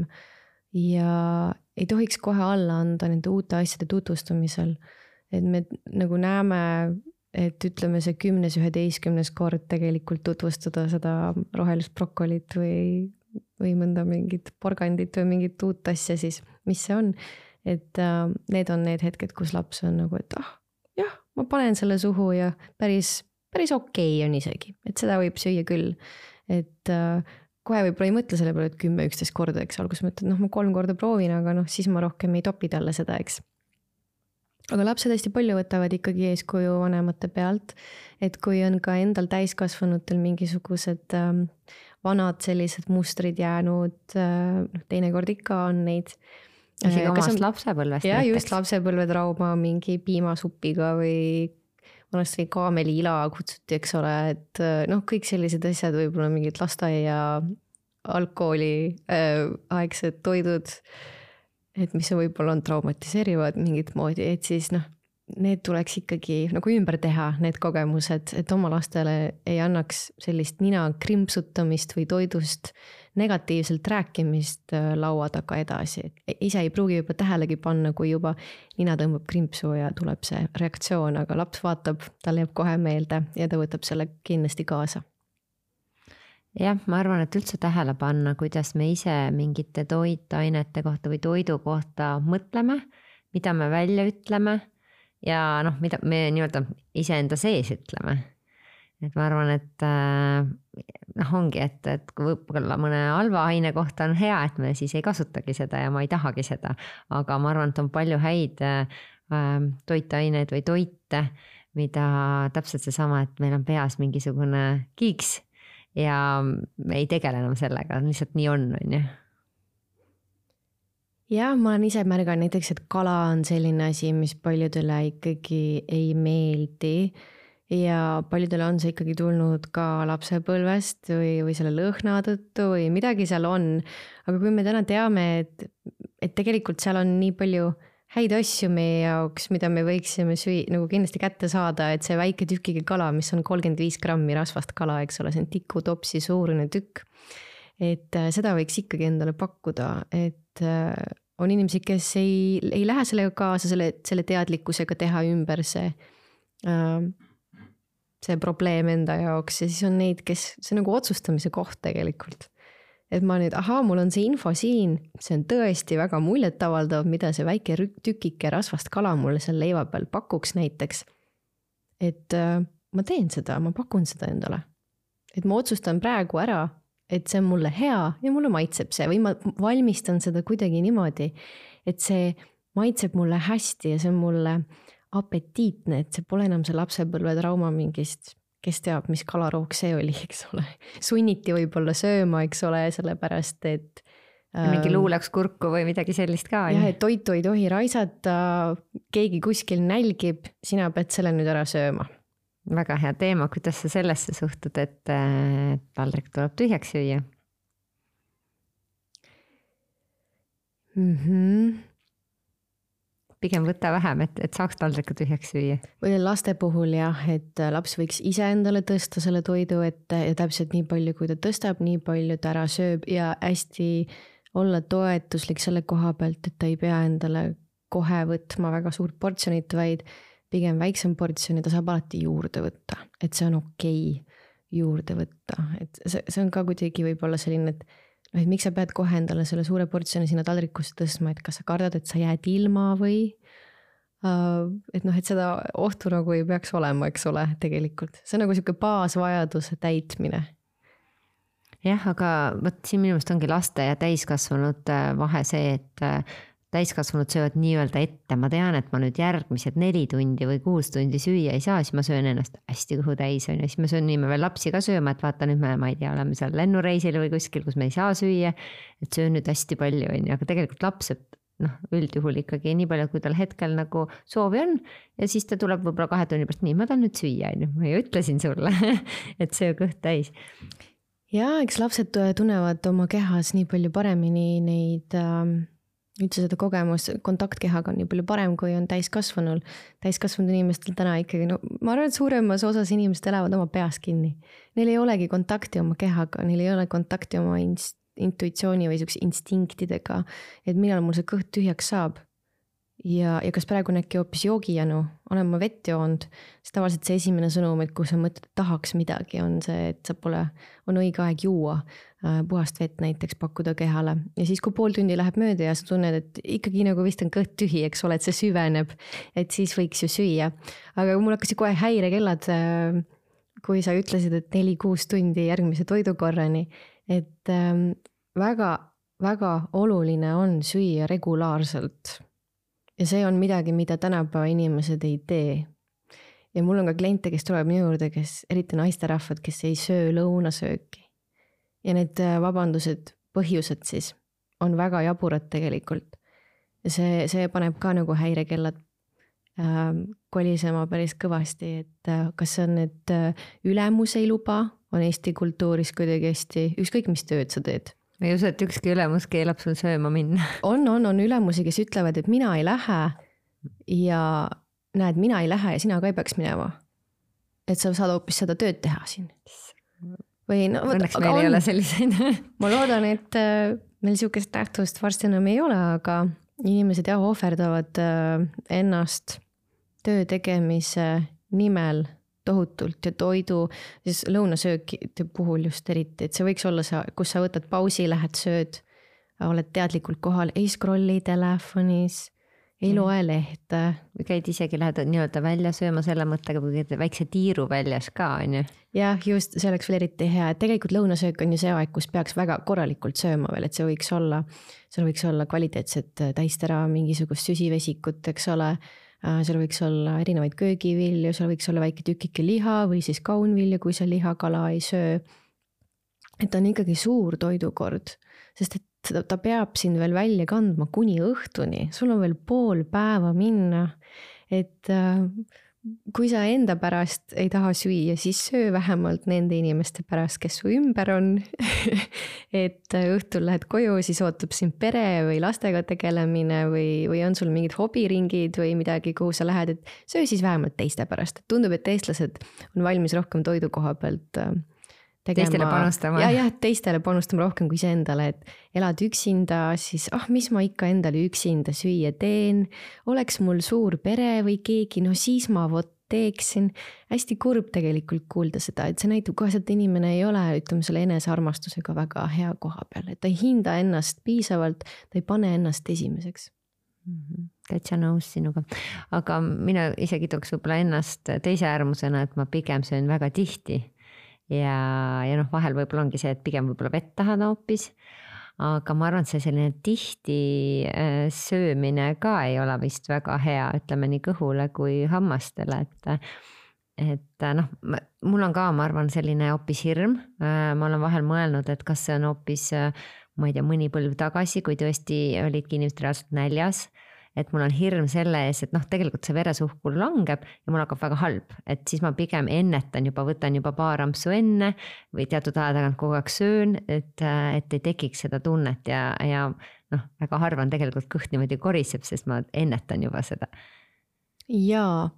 ja ei tohiks kohe alla anda nende uute asjade tutvustamisel. Et me nagu näeme, et ütleme see kümnes, üheteistkümnes kord tegelikult tutvustada seda rohelist brokolit või, või mõnda mingit porgandit või mingit uut asja siis, mis see on. Et äh, need on need hetked, kus laps on nagu, et ah, jah, ma panen selle suhu ja päris, päris okei on isegi, et seda võib süüa küll. Et äh, kohe võib-olla ei mõtle selle peale, et kümme, üksteist korda, eks algus mõtled, noh, ma kolm korda proovin, aga noh, siis ma rohkem ei topi talle seda, eks. Aga lapsed hästi palju võtavad ikkagi eeskuju vanemate pealt, et kui on ka endal täiskasvanutel mingisugused äh, vanad sellised mustrid jäänud, äh, teinekord ikka on neid. Isegi omast lapsepõlvest ja näiteks. Just lapsepõlvetrauma mingi piimasupiga või vanasti kaameliila kutsuti, eks ole, et noh, kõik sellised asjad, võib-olla mingid lasteaia algkooli äh, aegsed toidud, et mis võib-olla on traumatiseerivad mingit moodi, et siis noh, need tuleks ikkagi nagu ümber teha, need kogemused, et oma lastele ei annaks sellist nina krimpsutamist või toidust negatiivselt rääkimist laua taga edasi. Ise ei pruugi juba tähelegi panna, kui juba nina tõmbab krimpsu ja tuleb see reaktsioon, aga laps vaatab, tal jääb kohe meelde ja ta võtab selle kindlasti kaasa. Jah, ma arvan, et üldse tähele panna, kuidas me ise mingite toitainete kohta või toidu kohta mõtleme, mida me välja ütleme ja noh, mida me nii-öelda iseenda sees ütleme. Et ma arvan, et noh, ongi, et, et kui võib-olla mõne halva aine kohta on hea, et me siis ei kasutagi seda ja ma ei tahagi seda. Aga ma arvan, et on palju häid toitaineid või toite, mida täpselt seesama, et meil on peas mingisugune kiiks ja me ei tegele enam sellega, lihtsalt nii on, on ju. Ja ma olen ise märgan näiteks, et kala on selline asi, mis paljudele ikkagi ei meeldi ja paljudele on see ikkagi tulnud ka lapsepõlvest või, või selle lõhna tõttu või midagi seal on. Aga kui me täna teame, et, et tegelikult seal on nii palju häid asju meie jaoks, mida me võiksime süü, nagu kindlasti kätte saada, et see väike tükige kala, mis on kolmkümmend viis grammi rasvast kala, eks ole, see on tikutopsi suurune tükk. Et seda võiks ikkagi endale pakkuda, et on inimesi, kes ei, ei lähe sellega kaasa, selle, selle teadlikkusega teha ümber see, see probleem enda jaoks ja siis on neid, kes see nagu otsustamise koht tegelikult. Et ma nüüd, aha, mul on see info siin, see on tõesti väga muljetavaldav, mida see väike tükike rasvast kala mulle seal leiva peal pakuks näiteks. Et äh, ma teen seda, ma pakun seda endale. Et ma otsustan praegu ära, et see on mulle hea ja mulle maitseb see või ma valmistan seda kuidagi niimoodi, et see maitseb mulle hästi ja see on mulle apetiitne, et see pole enam see lapsepõlve trauma mingist kes teab, mis kalaroog see oli, eks ole. Sunniti võib-olla sööma, eks ole, sellepärast, et mingi luu läks kurku või midagi sellist ka. Jah, et toitu ei tohi raisata, keegi kuskil nälgib, sina pead selle nüüd ära sööma. Väga hea teema, kuidas sa sellesse suhtud, et taldrik tuleb tühjaks süüa? Mhm. Pigem võtta vähem, et, et saaks taldrika tühjaks süüa. Või laste puhul jah, et laps võiks ise endale tõsta selle toidu ette ja täpselt nii palju, kui ta tõstab, nii palju ta ära sööb ja hästi olla toetuslik selle koha pealt, et ta ei pea endale kohe võtma väga suurt portsjonit, vaid pigem väiksem portsjon ja ta saab alati juurde võtta, et see on okei juurde võtta. Et see, see on ka kuidagi võib-olla selline, et et miks sa pead kohe endale selle suure portsjoni sinna taldrikusse tõstma, et kas sa kardad, et sa jääd ilma või et noh, et seda ohtu nagu ei peaks olema, eks ole, tegelikult. See on nagu selline baasvajaduse täitmine. Jah, aga võt siin minu meelest ongi laste ja täiskasvanud vahe see, et täiskasvanud söövad nii-öelda ette. Ma tean, et ma nüüd järgmised neli tundi või kuus tundi süüa ei saa, siis ma söön ennast hästi kõhu täis. Ja siis ma söön nii, me veel lapsi ka sööma, et vaata nüüd me, ma ei tea, oleme seal lennureisil või kuskil, kus me ei saa süüa. Et söön nüüd hästi palju, aga tegelikult laps sööb noh, üldjuhul ikkagi nii palju, kui tal hetkel nagu soovi on. Ja siis ta tuleb võib-olla kahe tunni pärast nii, ma tahan nüüd süüa. Ma ju ütlesin sulle, et söö kõht täis. Ja eks lapsed tunnevad oma kehas nii palju paremini neid äh... üldse seda kogemus, kontakt kehaga on nii palju parem, kui on täiskasvanul. Täiskasvanud inimestel täna ikkagi, no ma arvan, et suuremas osas inimesed elavad oma peas kinni. Neil ei olegi kontakti oma kehaga, neil ei ole kontakti oma inst- intuitsiooni või instinktidega, et millal mul see kõht tühjaks saab. Ja, ja kas praegu on äkki hoopis joogijanu, olen ma vett joonud, siis tavaliselt see esimene sõnum, et kui sa mõtled, et tahaks midagi, on see, et sa pole, on õige aeg juua puhast vett näiteks pakkuda kehale. Ja siis, kui pool tundi läheb mööda ja sa tunned, et ikkagi nagu vist on kõht tühi, eks ole, et see süveneb, et siis võiks ju süüa. Aga mul hakkasid kohe häirekellad, kui sa ütlesid, et neli-kuus tundi järgmise toidukorrani, et väga, väga oluline on süüa regulaarselt. Ja see on midagi, mida tänapäeva inimesed ei tee. Ja mul on ka kliente, kes tuleb minu juurde, kes eriti naisterahvad, kes ei söö lõunasööki. Ja need vabandused, põhjused siis on väga jaburad tegelikult. Ja see, see paneb ka nagu häirekellad äh, kolisema päris kõvasti, et äh, kas see on, et äh, ülemus ei luba, on Eesti kultuuris kuidagi hästi, ükskõik mis tööd sa teed. Ma ei usu, et ükski ülemus keelab sul sööma minna. On, on, on ülemusi, kes ütlevad, et mina ei lähe ja näed, mina ei lähe ja sina ka ei peaks minema. Et sa saad hoopis seda tööd teha siin. Või no, õnneks meil on. Ei ole selliseid. Ma loodan, et meil niisugust nähtust varsti enam ei ole, aga inimesed jah ohverdavad ennast töö tegemise nimel tohutult ja toidu, siis lõunasöökide puhul just eriti, et see võiks olla see, kus sa võtad pausi, lähed sööd, oled teadlikult kohal, ei scrolli telefonis, ei loe lehte. Või käid isegi lähed nii-öelda välja sööma selle mõttega, kui väikse tiiru väljas ka, on ju? Jah, just, see oleks veel eriti hea, et tegelikult lõunasöök on ju see aeg, kus peaks väga korralikult sööma veel, et see võiks olla, seal võiks olla kvaliteetset täistera, mingisugust süsivesikut, eks ole, seal võiks olla erinevaid köögivilju, seal võiks olla väike tükike liha või siis kaunvilju, kui sa lihakala ei söö. Et on ikkagi suur toidukord, sest et ta peab sind veel välja kandma kuni õhtuni, sul on veel pool päeva minna, et kui sa enda pärast ei taha süüa, siis söö vähemalt nende inimeste pärast, kes su ümber on, et õhtul lähed koju, siis ootab sind pere või lastega tegelemine või, või on sul mingid hobiringid või midagi, kuhu sa lähed, et söö siis vähemalt teiste pärast. Tundub, et eestlased on valmis rohkem toidu koha pealt tegema. Teistele panustama. Ja, jah, teistele panustama rohkem kui see endale, et elad üksinda, siis ah, mis ma ikka endale üksinda süüa teen, oleks mul suur pere või keegi, no siis ma vot teeksin. Hästi kurb tegelikult kuulda seda, et see näitab kohe, et inimene ei ole, ütleme selle enesearmastusega väga hea koha peal, et ta ei hinda ennast piisavalt, ta ei pane ennast esimeseks. Mm-hmm. Täitsa nõus sinuga, aga mina isegi tooks võib-olla ennast teise äärmusena, et ma pigem söön väga tihti. Ja, ja noh, vahel võib-olla ongi see, et pigem võib-olla vett tahad hoopis, aga ma arvan, et see selline tihti söömine ka ei ole vist väga hea, ütleme nii kõhule kui hammastele, et, et noh, mul on ka, ma arvan, selline hoopis hirm, ma olen vahel mõelnud, et kas see on hoopis, ma ei tea, mõni põlv tagasi, kui tõesti olidki inimesed reaalselt näljas, et mul on hirm selle ees, et noh, tegelikult see veresuhkur langeb ja mul hakkab väga halb, et siis ma pigem ennetan juba, võtan juba paar ampsu enne või teatud aja tagant kogu aeg söön, et, et ei tekiks seda tunnet ja, ja noh, väga harva on tegelikult kõht niimoodi koriseb, sest ma ennetan juba seda. Jaa,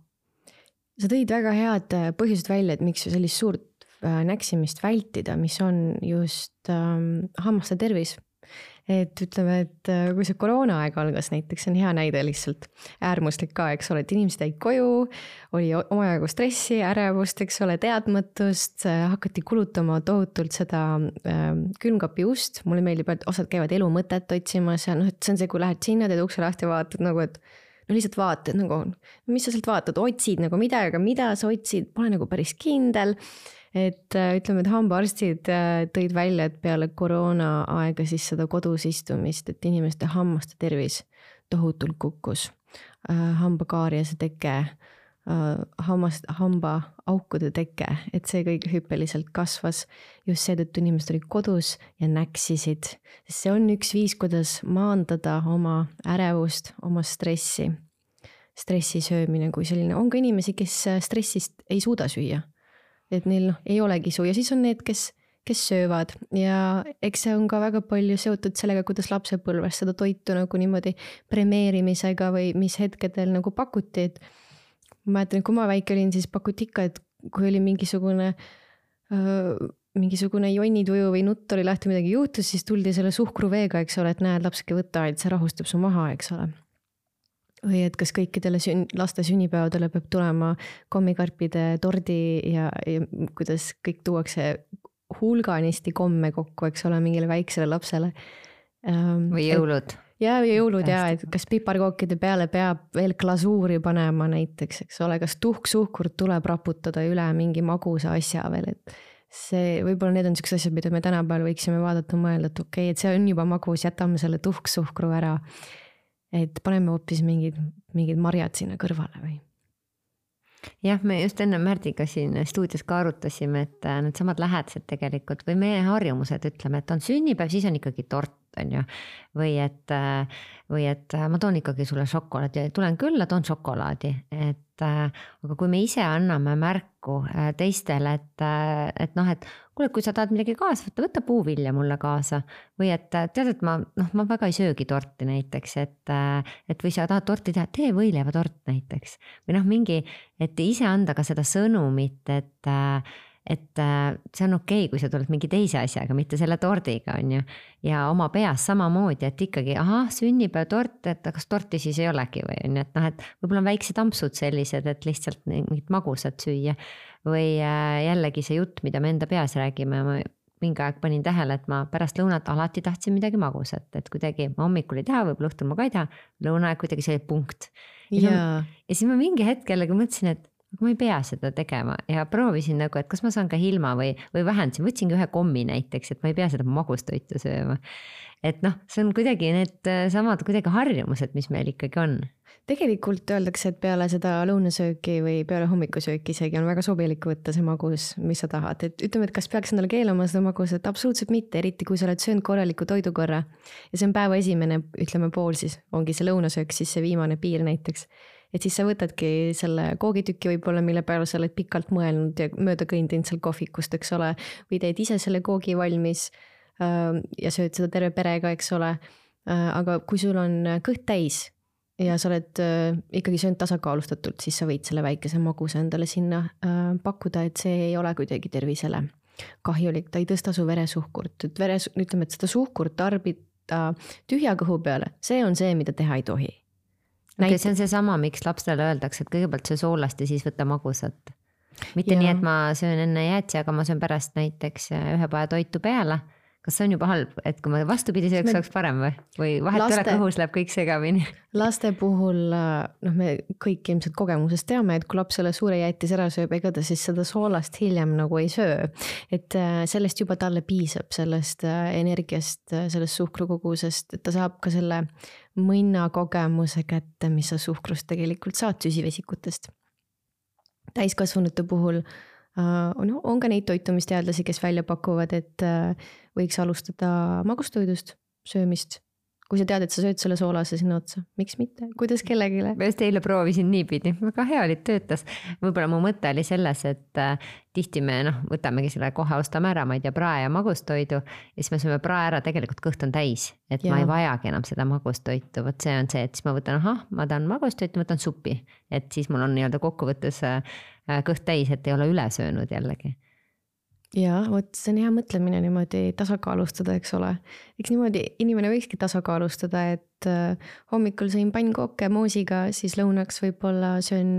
sa tõid väga head põhjused välja, et miks sellist suurt näksimist vältida, mis on just ähm, hammaste tervis. Et ütleme, et kui see koroona aeg algas näiteks, see on hea näide lihtsalt äärmuslik ka, eks ole, et inimesed jäid koju, oli omajagu stressi, ärevust, eks ole, teadmatust, hakati kulutama tohutult seda äh, külmkapi ust, mulle meeldib, et osad käivad elu mõtet otsimas ja noh, et see on see, kui lähed sinna, teed ukse lahti ja vaatad nagu, et no lihtsalt vaatad nagu, mis sa sealt vaatad, otsid nagu midagi, aga mida sa otsid, pole nagu päris kindel. Et ütleme, et hambaarstid tõid välja, et peale koroona aega siis seda kodus istumist, et inimeste hammaste tervis tohutult kukkus. Hambakaariase teke, hammast, hamba aukude teke, et see kõik hüppeliselt kasvas. Just seetõttu inimesed olid kodus ja näksisid. See on üks viis, kuidas maandada oma ärevust, oma stressi. Stressi söömine kui selline. On ka inimesi, kes stressist ei suuda süüa. Et neil no, ei olegi isu ja siis on need, kes, kes söövad ja eks see on ka väga palju seotud sellega, kuidas lapsepõlves seda toitu nagu niimoodi premeerimisega või mis hetkedel nagu pakuti, et ma mäletan, kui ma väike olin, siis pakuti ikka, et kui oli mingisugune äh, mingisugune jonnituju või nutt oli lahti midagi juhtus, siis tuldi selle suhkruveega, eks ole, et näed lapseke võtta, et see rahustab su maha, eks ole. Või et kas kõikidele sün- laste sünnipäevadele peab tulema kommikarpide tordi ja, ja kuidas kõik tuuakse hulganisti komme kokku, eks ole, mingile väiksele lapsele. Või jõulud. Ja, ja jõulud ja, et kas piparkookide peale peab veel glasuuri panema näiteks, eks ole, kas tuhksuhkurt tuleb raputada üle mingi magusa asja veel, et see, võib-olla need on sellised asjad, mida me tänapäeval võiksime vaadata, mõelda, et okei, et see on juba magus, jätame selle tuhksuhkru ära. Et paneme hoopis mingid, mingid marjad sinna kõrvale või? Jah, me just enne Märdiga siin stuudios ka arutasime, et need samad lähedased tegelikult või meie harjumused ütleme, et on sünnipäev, siis on ikkagi tort. on ju. Või et, või et ma toon ikkagi sulle šokolaadi, tulen külla, toon šokolaadi, et aga kui me ise anname märku teistele, et, et noh, et kuule, kui sa tahad midagi kaasa võtta, võtta puuvilja mulle kaasa. Või et tead, et ma, noh, ma väga ei söögi torti näiteks, et, et või sa tahad torti teha, tee võileivatort näiteks. Või noh, mingi, et ise anda ka seda sõnumit, et et see on okei okay,, kui sa tuled mingi teise asjaga, mitte selle tordiga, on ju. Ja oma peas samamoodi, et ikkagi, ahah, sünnipäev tort, et kas torti siis ei olegi või on ju, et noh, et võib-olla on väiksed ampsud sellised, et lihtsalt mingit magusat süüa. Või jällegi see jutt, mida me enda peas räägime, ma mingi aeg panin tähele, et ma pärast lõunat alati tahtsin midagi magusat, et kuidagi ma hommikul ei taha, võib-olla õhtul ma ka ei taha, lõunaaeg kuidagi see punkt. Ja, ja. ja siis ma mingi hetk jällegi mõtlesin, et ma ei pea seda tegema ja proovisin nagu, et kas ma saan ka ilma või, või vähendasin, võtsingi ühe kommi näiteks, et ma ei pea seda magustoitu sööma. Et noh, see on kuidagi need samad kuidagi harjumused, mis meil ikkagi on. Tegelikult öeldakse, et peale seda lõunasööki või peale hommikusööki isegi on väga sobilik võtta see magus, mis sa tahad. Et ütleme, et kas peaks endale keelama seda magusat? Absoluutselt mitte, eriti kui sa oled söönud korraliku toidukorra. Ja see on päeva esimene, ütleme pool siis, ongi see lõunasöök, siis see viimane piir näiteks. Et siis sa võtadki selle koogitükki võib-olla, mille peale sa oled pikalt mõelnud ja mööda kõndinud seal kohvikust, eks ole, või teed ise selle koogi valmis ja sööd seda terve perega, eks ole. Aga kui sul on kõht täis ja sa oled ikkagi söönud tasakaalustatult, siis sa võid selle väikese magusa endale sinna pakkuda, et see ei ole kuidagi tervisele kahjulik, ta ei tõsta su veresuhkurt. Et veres, ütleme, et seda suhkurt tarbida tühja kõhu peale, see on see, mida teha ei tohi. Okay, see on see sama, miks lapsele öeldakse, et kõigepealt söö soolast ja siis võtta magusat. Mitte ja. Nii, et ma söön enne jäätsi, aga ma söön pärast näiteks ühe paja toitu peale. Kas see on juba halb, et kui ma vastupidi sööks, oleks parem või? Või vahet laste, üle kõhus läheb kõik segamini? Laste puhul, noh, me kõik ilmselt kogemusest teame, et kui laps selle suure jäätis ära sööb, ega ta siis seda soolast hiljem nagu ei söö. Et sellest juba talle piisab, sellest energiast, sellest suhkrukogusest, et ta saab ka selle mõnna kogemuse kätte, mis sa suhkrust tegelikult saad süsivesikutest. Täiskasvanute puhul no, on ka neid toitumisteadlasi, kes välja pakuvad, et võiks alustada magustoidust söömist. Kui sa tead, et sa sööd selle soolase sinna otsa, miks mitte? Kuidas kellegile? Ma just eile proovisin niipidi, väga hea oli, töötas. Võib-olla mu mõte oli selles, et tihti me noh, võtamegi selle kohe ostame ära, ma ei tea, prae ja magustoidu ja siis me sööme prae ära, tegelikult kõht on täis, et ja. Ma ei vajagi enam seda magustoitu, võt see on see, et siis ma võtan, ahah, ma tahan magustoitu, võtan suppi, et siis mul on nii-öelda kokkuvõttes kõht täis, et ei ole üle söönud jällegi. Ja, vot see on hea mõtlemine niimoodi tasakaalustada, eks ole. Eks niimoodi inimene võikski tasakaalustada, et hommikul sõin pannkooke moosiga, siis lõunaks võib-olla söön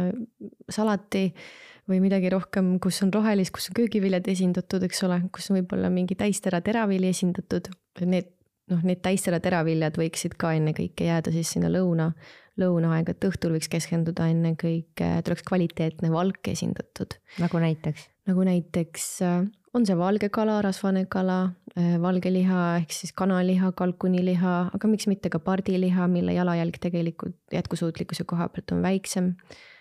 salati või midagi rohkem, kus on rohelis, kus on köögiviljad esindatud, eks ole, kus on võib-olla mingi täistera teravili esindatud. Need, noh, need täistera teraviljad võiksid ka enne kõike jääda siis sinna lõuna, lõunaaega, et õhtul võiks keskenduda enne kõike, et oleks kvaliteetne valk esindatud. Nagu näiteks? Nagu näiteks on see valge kala, rasvane kala, valge liha ehk siis kanaliha, kalkuniliha, aga miks mitte ka pardiliha, mille jalajälg tegelikult jätkusuutlikkuse koha pealt on väiksem.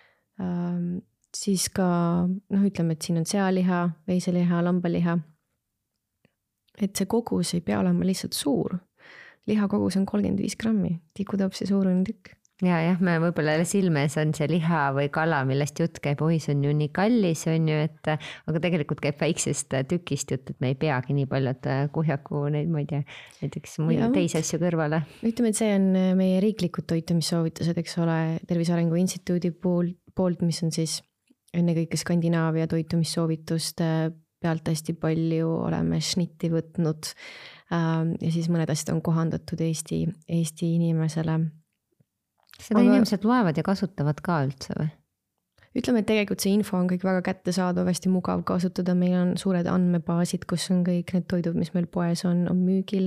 Siis ka, noh ütleme, et siin on sealiha, veiseliha, lambaliha. Et see kogus ei pea olema lihtsalt suur. Liha kogus on kolmkümmend viis grammi, tikutopsi suurune tükk. Ja, jah, me võib-olla silmes on see liha või kala, millest jutt käib, oi, see on ju nii kallis, on ju, et aga tegelikult käib väiksest tükist jutt, et me ei peagi nii palju, et kuhjaku neid, ma ei tea, näiteks teisi asju kõrvale. Ütleme, et see on meie riiklikud toitumissoovitused, eks ole, Tervise Arengu Instituudi poolt, mis on siis ennekõike Skandinaavia toitumissoovituste pealt hästi palju oleme šnitti võtnud ja siis mõned asjad on kohandatud Eesti, Eesti inimesele. Seda aga inimesed loevad ja kasutavad ka üldse või? Ütleme, et tegelikult see info on kõik väga kättesaadav, hästi mugav kasutada. Meil on suured andmebaasid, kus on kõik need toidud, mis meil poes on, on müügil.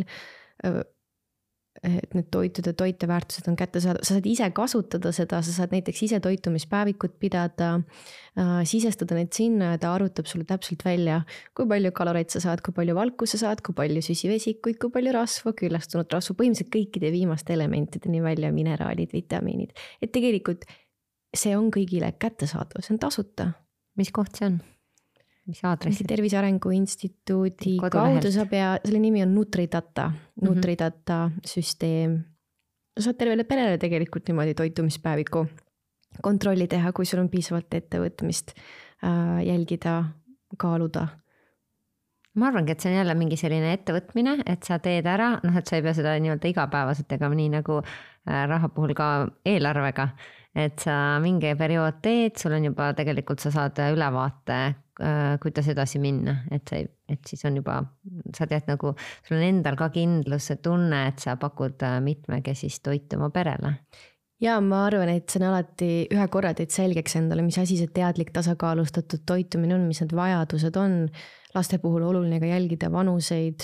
Et need toitude toiteväärtused on kättesaadav. Sa saad ise kasutada seda, sa saad näiteks ise toitumispäevikut pidada, sisestada need sinna ja ta arvutab sulle täpselt välja, kui palju kaloreid sa saad, kui palju valku sa saad, kui palju süsivesikuid, kui palju rasva, küllastunud rasva, põhimõtteliselt kõikide viimaste elementideni välja, mineraalid, vitamiinid. Et tegelikult see on kõigile kättesaadav, see on tasuta. Mis koht see on? mis aadressil? Tervise Arengu Instituudi Kodulehelt. kaudu saab ja selle nimi on Nutridata, Nutridata mm -hmm. süsteem. Saad tervele perele tegelikult niimoodi toitumispäeviku kontrolli teha, kui sul on piisavalt ettevõtmist äh, jälgida, kaaluda. Ma arvangi, et see on jälle mingi selline ettevõtmine, et sa teed ära, noh, et sa ei pea seda nii-öelda igapäevaselt ega nii nagu raha puhul ka eelarvega, et sa mingi periood teed, sul on juba tegelikult, sa saad ülevaate, kuidas edasi minna, et, see, et siis on juba, sa tead nagu, sul on endal ka kindlus, see tunne, et sa pakud mitmekesist toitu oma perele. Ja ma arvan, et see on alati ühe korra teed selgeks endale, mis asi see teadlik tasakaalustatud toitumine on, mis need vajadused on. Laste puhul oluline ka jälgida vanuseid,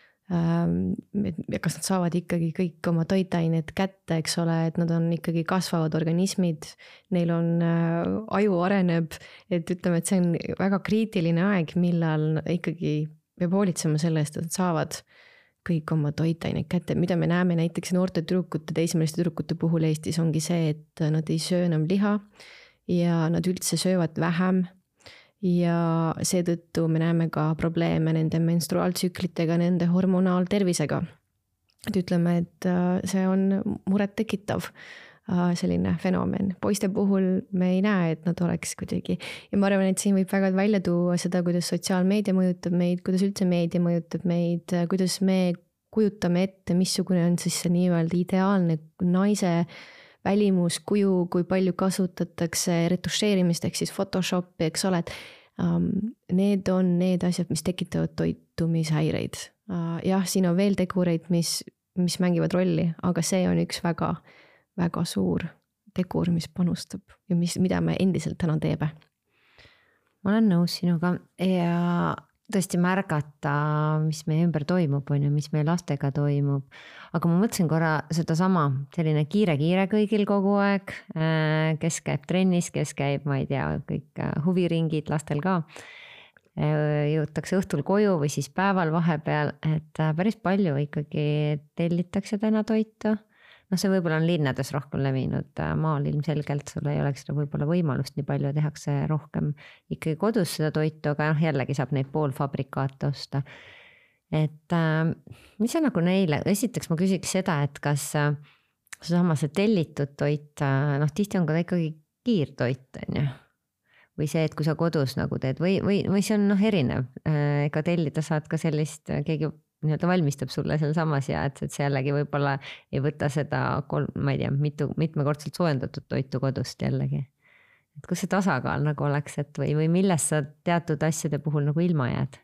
kas nad saavad ikkagi kõik oma toitained kätte, eks ole, et nad on ikkagi kasvavad organismid, neil on aju areneb, et ütleme, et see on väga kriitiline aeg, millal ikkagi peab hoolitsema selle eest, et nad saavad kõik oma toitained kätte. Mida me näeme näiteks noorte tüdrukute, teismeliste tüdrukute puhul Eestis ongi see, et nad ei söö enam liha ja nad üldse söövad vähem. Ja seetõttu me näeme ka probleeme nende menstruaaltsüklitega, nende hormonaaltervisega. Et ütleme, et see on muret tekitav selline fenomen. Poiste puhul me ei näe, et nad oleks kuidagi. Ja ma arvan, et siin võib väga välja tuua seda, kuidas sotsiaalmeedia mõjutab meid, kuidas üldse meedia mõjutab meid, kuidas me kujutame ette, missugune on siis see nii-öelda ideaalne naise välimuskuju, kui palju kasutatakse retušeerimist ehk siis Photoshopi, eks ole, et um, need on need asjad, mis tekitavad toitumishäireid. Uh, jah, siin on veel tegureid, mis, mis mängivad rolli, aga see on üks väga, väga suur tegur, mis panustab ja mis, mida me endiselt täna teeme. Ma olen nõus sinuga ja tõesti märgata, mis meie ümber toimub, on ju, mis meie lastega toimub. Aga ma mõtlesin korra seda sama, selline kiire-kiire kõigil kogu aeg, kes käib trennis, kes käib, ma ei tea, kõik huviringid lastel ka. Jõutakse õhtul koju või siis päeval vahepeal, et päris palju ikkagi tellitakse täna toitu. No see võib-olla on linnades rohkem levinud, maal ilmselgelt sul ei oleks seda võib-olla võimalust nii palju, tehakse rohkem ikkagi kodus seda toitu, aga noh, jällegi saab neid poolfabrikaate osta. Et mis on nagu neile, esiteks ma küsiks seda, et kas seesama see tellitud toit, noh tihti on ka ikkagi kiirtoit, on ju. Või see, et kui sa kodus nagu teed või, või, või see on noh erinev, ega tellida saad ka sellist, keegi nii-öelda valmistab sulle seal samas ja et, et see jällegi võib-olla ei võta seda kolm, ma ei tea, mitu, mitmekordselt soojendatud toitu kodust jällegi. Et kus see tasakaal nagu oleks, et või, või millest sa teatud asjade puhul nagu ilma jääd?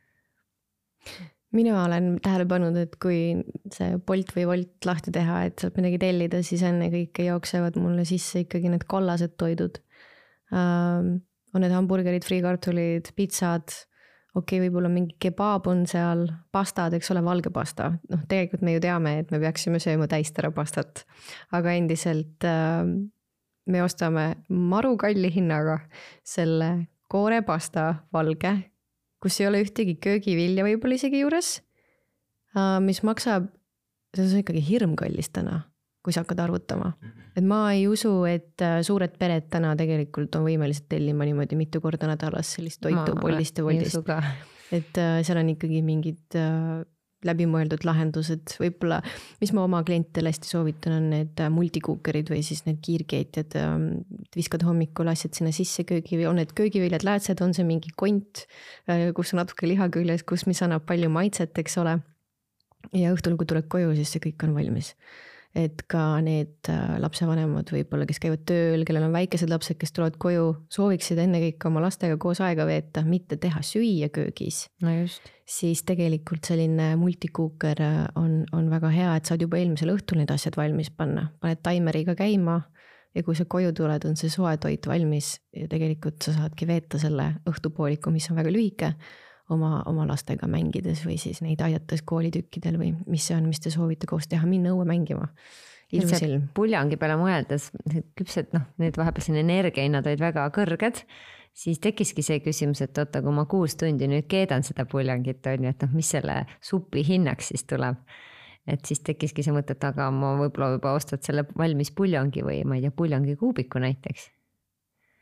Mina olen tähele pannud, et kui see Bolt või Volt lahti teha, et saab midagi tellida, siis enne kõike jooksevad mulle sisse ikkagi need kollased toidud. Um, on need hamburgerid, friikartulid, pitsad, okei, okay, võib-olla mingi kebab on seal, pastad, eks ole, valge pasta. Noh, tegelikult me ju teame, et me peaksime sööma täistera pastat, aga endiselt äh, me ostame maru kalli hinnaga selle koorepasta valge, kus ei ole ühtegi köögivilja võib-olla isegi juures, äh, mis maksab, see on ikkagi hirmkallis täna, kui sa hakkad arvutama. Et ma ei usu, et suured pered täna tegelikult on võimelised tellima niimoodi mitu korda nädalas sellist toitu pollist ja voldist. Et seal on ikkagi mingid läbimõeldud lahendused. Võib-olla, mis ma oma klientidele hästi soovitan, on need multikuukerid või siis need kiirkeetjad. Viskad hommikul asjad sinna sisse köögivilja, on need köögiviljad läätsed, on see mingi kont, kus on natuke liha küljes, kus mis annab palju maitset, eks ole. Ja õhtul, kui tuleb koju, siis see kõik on valmis. Et ka need lapsevanemad võib-olla, kes käivad tööl, kellel on väikesed lapsed, kes tulevad koju, sooviksid enne kõik oma lastega koos aega veeta, mitte teha süüa köögis. No just. Siis tegelikult selline multikuuker on, on väga hea, et saad juba eelmisel õhtul need asjad valmis panna. Paned taimeriga käima ja kui sa koju tuled, on see soe toit valmis ja tegelikult sa saadki veeta selle õhtupooliku, mis on väga lühike, oma, oma lastega mängides või siis neid aidates koolitükkidel või mis see on, mis te soovite koos teha, minna õue mängima. Ilusilm. Puljangi peale mõeldes, küpsed, noh, need vahepeal siin energiahinnad olid väga kõrged, siis tekkiski see küsimus, et oota, kui ma kuus tundi nüüd keedan seda puljangit, on ju, et noh, mis selle supi hinnaks siis tuleb. Et siis tekkiski see mõte, et aga ma võib-olla juba ostad selle valmis puljangi või ma ei tea, puljangi kuubiku näiteks.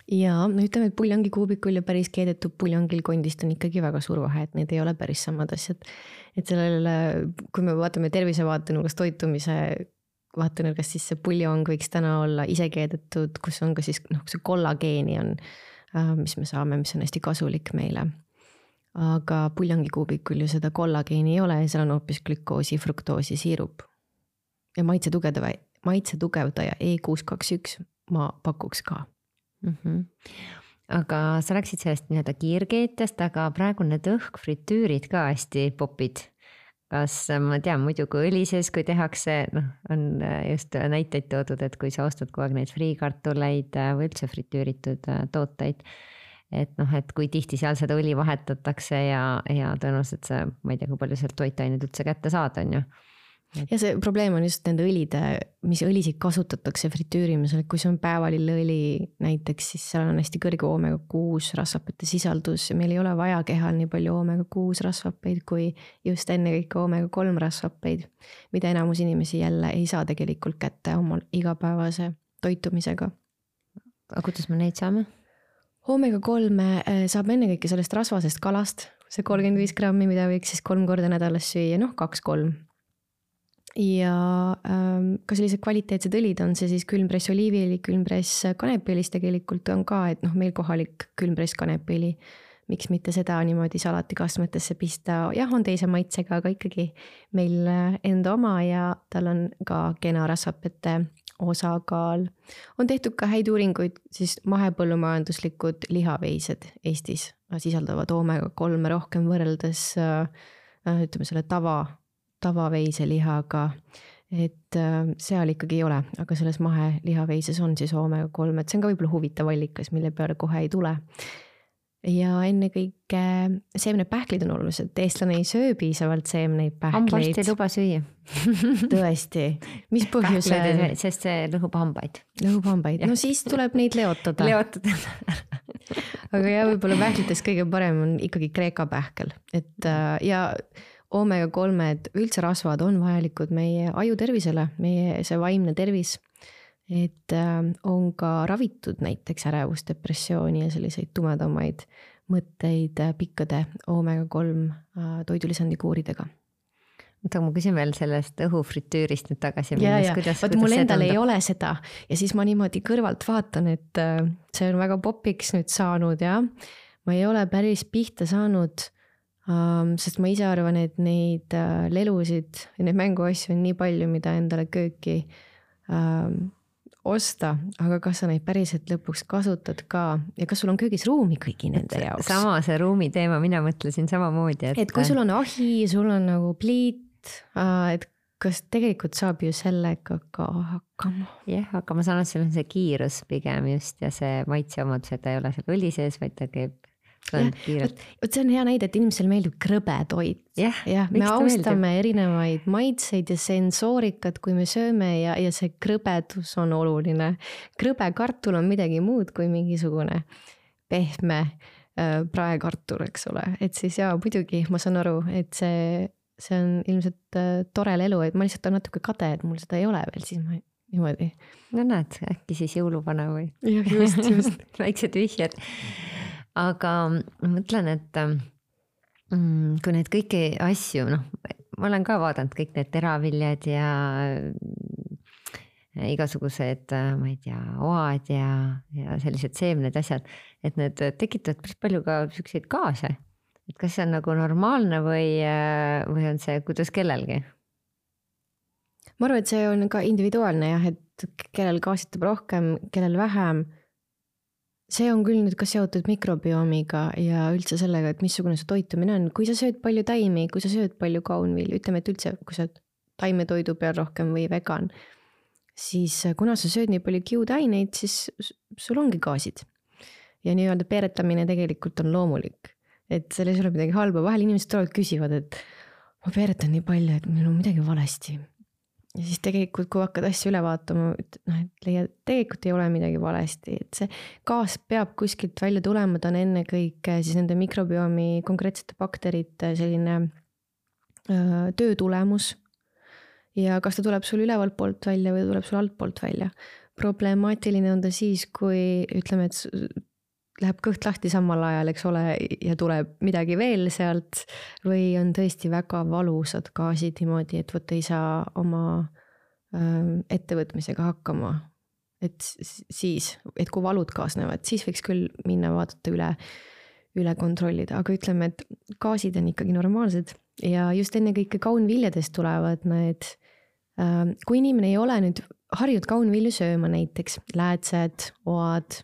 ja no ütleme, et puljongikuubikul ja päris keedetud puljongil kondist on ikkagi väga suur vahe, et need ei ole päris samad asjad. Et sellele, kui me vaatame tervisevaatenurgast toitumise vaatenurgast, siis see puljong võiks täna olla ise keedetud, kus on ka siis noh, see kollageeni on, mis me saame, mis on hästi kasulik meile. Aga puljongikuubikul ju seda kollageeni ei ole ja seal on hoopis glükoosi, fruktoosi, siirup. Ja maitse tugevdaja, maitse tugevdaja E kuus kaks üks ma pakuks ka. Mm-hmm. Aga sa läksid sellest nii-öelda kiirkeetjast, aga praegu need õhkfritüürid ka hästi popid. Kas ma tean muidu kui õli sees, kui tehakse, noh, on just näiteid toodud, et kui sa ostad kogu aeg neid friikartuleid või üldse fritüüritud tooteid, et noh, et kui tihti seal seda õli vahetatakse ja, ja tõenäoliselt see, ma ei tea, kui palju sealt toitained üldse kätte saada on ju. Ja see probleem on just nende õlide, mis õlisid kasutatakse fritüürimisel, et kui see on päevalilleõli näiteks, siis seal on hästi kõrge oomega kuus rasvapete sisaldus ja meil ei ole vaja kehal nii palju oomega kuus rasvapeid kui just enne kõik oomega kolm rasvapeid, mida enamus inimesi jälle ei saa tegelikult kätte oma igapäevase toitumisega. Aga kuidas me neid saame? Oomega kolme saab enne kõike sellest rasvasest kalast, see kolmkümmend viis grammi, mida võiks siis kolm korda nädalas süüa, noh kaks-kolm. Ja ähm, ka sellised kvaliteetsed õlid on see siis külmpress oliiviõli, külmpress kanepiõlis tegelikult on ka, et noh, meil kohalik külmpress kanepiõli, miks mitte seda niimoodi salati kastmetesse pista, jah, on teise maitsega, aga ikkagi meil enda oma ja tal on ka kena rasvapete osakaal. On tehtud ka häid uuringuid, siis mahepõllumajanduslikud lihaveised Eestis sisaldavad oomega kolme rohkem võrreldes ütleme selle tava tavaveiselihaga, et seal ikkagi ei ole, aga selles mahe lihaveises on siis oomega kolm, et see on ka võib-olla huvitav allikas, mille peale kohe ei tule. Ja enne kõike seemnepähklid on olulised, eestlane ei söö piisavalt seemneid pähkleid. Hambast ei luba süüa. Tõesti, mis põhjusel? Sest see lõhub hambaid. Lõhub hambaid, no siis tuleb neid leotada. Leotada. Aga jah, võib-olla pähklites kõige parem on ikkagi kreeka pähkel, et ja oomega kolmed üldse rasvad on vajalikud meie aju tervisele, meie see vaimne tervis, et on ka ravitud näiteks ärevust, depressiooni ja selliseid tumedamaid mõtteid pikkade oomega kolm toidulisandikuuridega. Aga ma küsin veel sellest õhufritüürist nüüd tagasi. Ja, ja, vaat mul endal ei ole seda ja siis ma niimoodi kõrvalt vaatan, et see on väga popiks nüüd saanud ja ma ei ole päris pihta saanud, Um, sest ma ise arvan, et neid uh, lelusid ja neid mänguasju on nii palju, mida endale kööki um, osta, aga kas sa neid päriselt lõpuks kasutad ka ja kas sul on köögis ruumi kõigi nende jaoks? Sama see ruumi teema, mina mõtlesin samamoodi. Et, et kui sul on ahi, sul on nagu pliit, uh, et kas tegelikult saab ju sellega ka hakkama? Jah, aga ma saan, et seal on see kiirus pigem just ja see maitseomadus, et ta ei ole seal õli sees, vaid ta käib Võt, võt see on hea näide, et inimesel meeldib krõbe toit. Yeah, ja, me austame erinevaid maitseid ja sensoorikat, kui me sööme ja, ja see krõbedus on oluline. Krõbe kartul on midagi muud kui mingisugune pehme äh, praekartul, eks ole. Et siis jaa, muidugi ma saan aru, et see, see on ilmselt äh, tore lelu, et ma lihtsalt on natuke kade, et mul seda ei ole veel, siis ma niimoodi. No näed, äkki siis jõuluvana või? Jah, just, just. Väiksed vihjed. Aga mõtlen, et mm, kui need kõiki asju, noh, ma olen ka vaadanud kõik need teraviljad ja igasugused, ma ei tea, oad ja, ja sellised seemned asjad, et need tekitavad päris palju ka selliseid gaase. Et kas see on nagu normaalne või, või on see kuidas kellelgi? Ma arvan, et see on ka individuaalne jah, et kellel gaasitab rohkem, kellel vähem. See on küll nüüd ka seotud mikrobiomiga ja üldse sellega, et missugune see toitumine on. Kui sa sööd palju taimi, kui sa sööd palju kaunvilju, ütleme, et üldse, kui sa taimetoidu peal rohkem või vegan, siis kuna sa sööd nii palju kiudaineid, siis sul ongi gaasid. Ja nii-öelda peeretamine tegelikult on loomulik. Et selles ei ole midagi halba. Vahel inimesed tulevad küsivad, et ma peeretan nii palju, et meil on midagi valesti. Ja siis tegelikult, kui hakkad asju üle vaatama, noh, et leia, tegelikult ei ole midagi valesti, et see gaas peab kuskilt välja tulema, ta on enne kõik siis nende mikrobiomi konkreetsete bakterite selline öö, töö tulemus ja kas ta tuleb sul ülevalt poolt välja või tuleb sul alt poolt välja. problemaatiline on ta siis, kui ütleme, et läheb kõht lahti samal ajal, eks ole, ja tuleb midagi veel sealt või on tõesti väga valusad gaasid niimoodi, et vot ei saa oma ähm, ettevõtmisega hakkama. Et siis, et kui valud kaasnevad, siis võiks küll minna vaadata üle, üle kontrollida, aga ütleme, et gaasid on ikkagi normaalsed ja just enne kõike kaunviljadest tulevad need, ähm, kui inimene ei ole nüüd harjud kaunvilju sööma näiteks, läätsed, oad,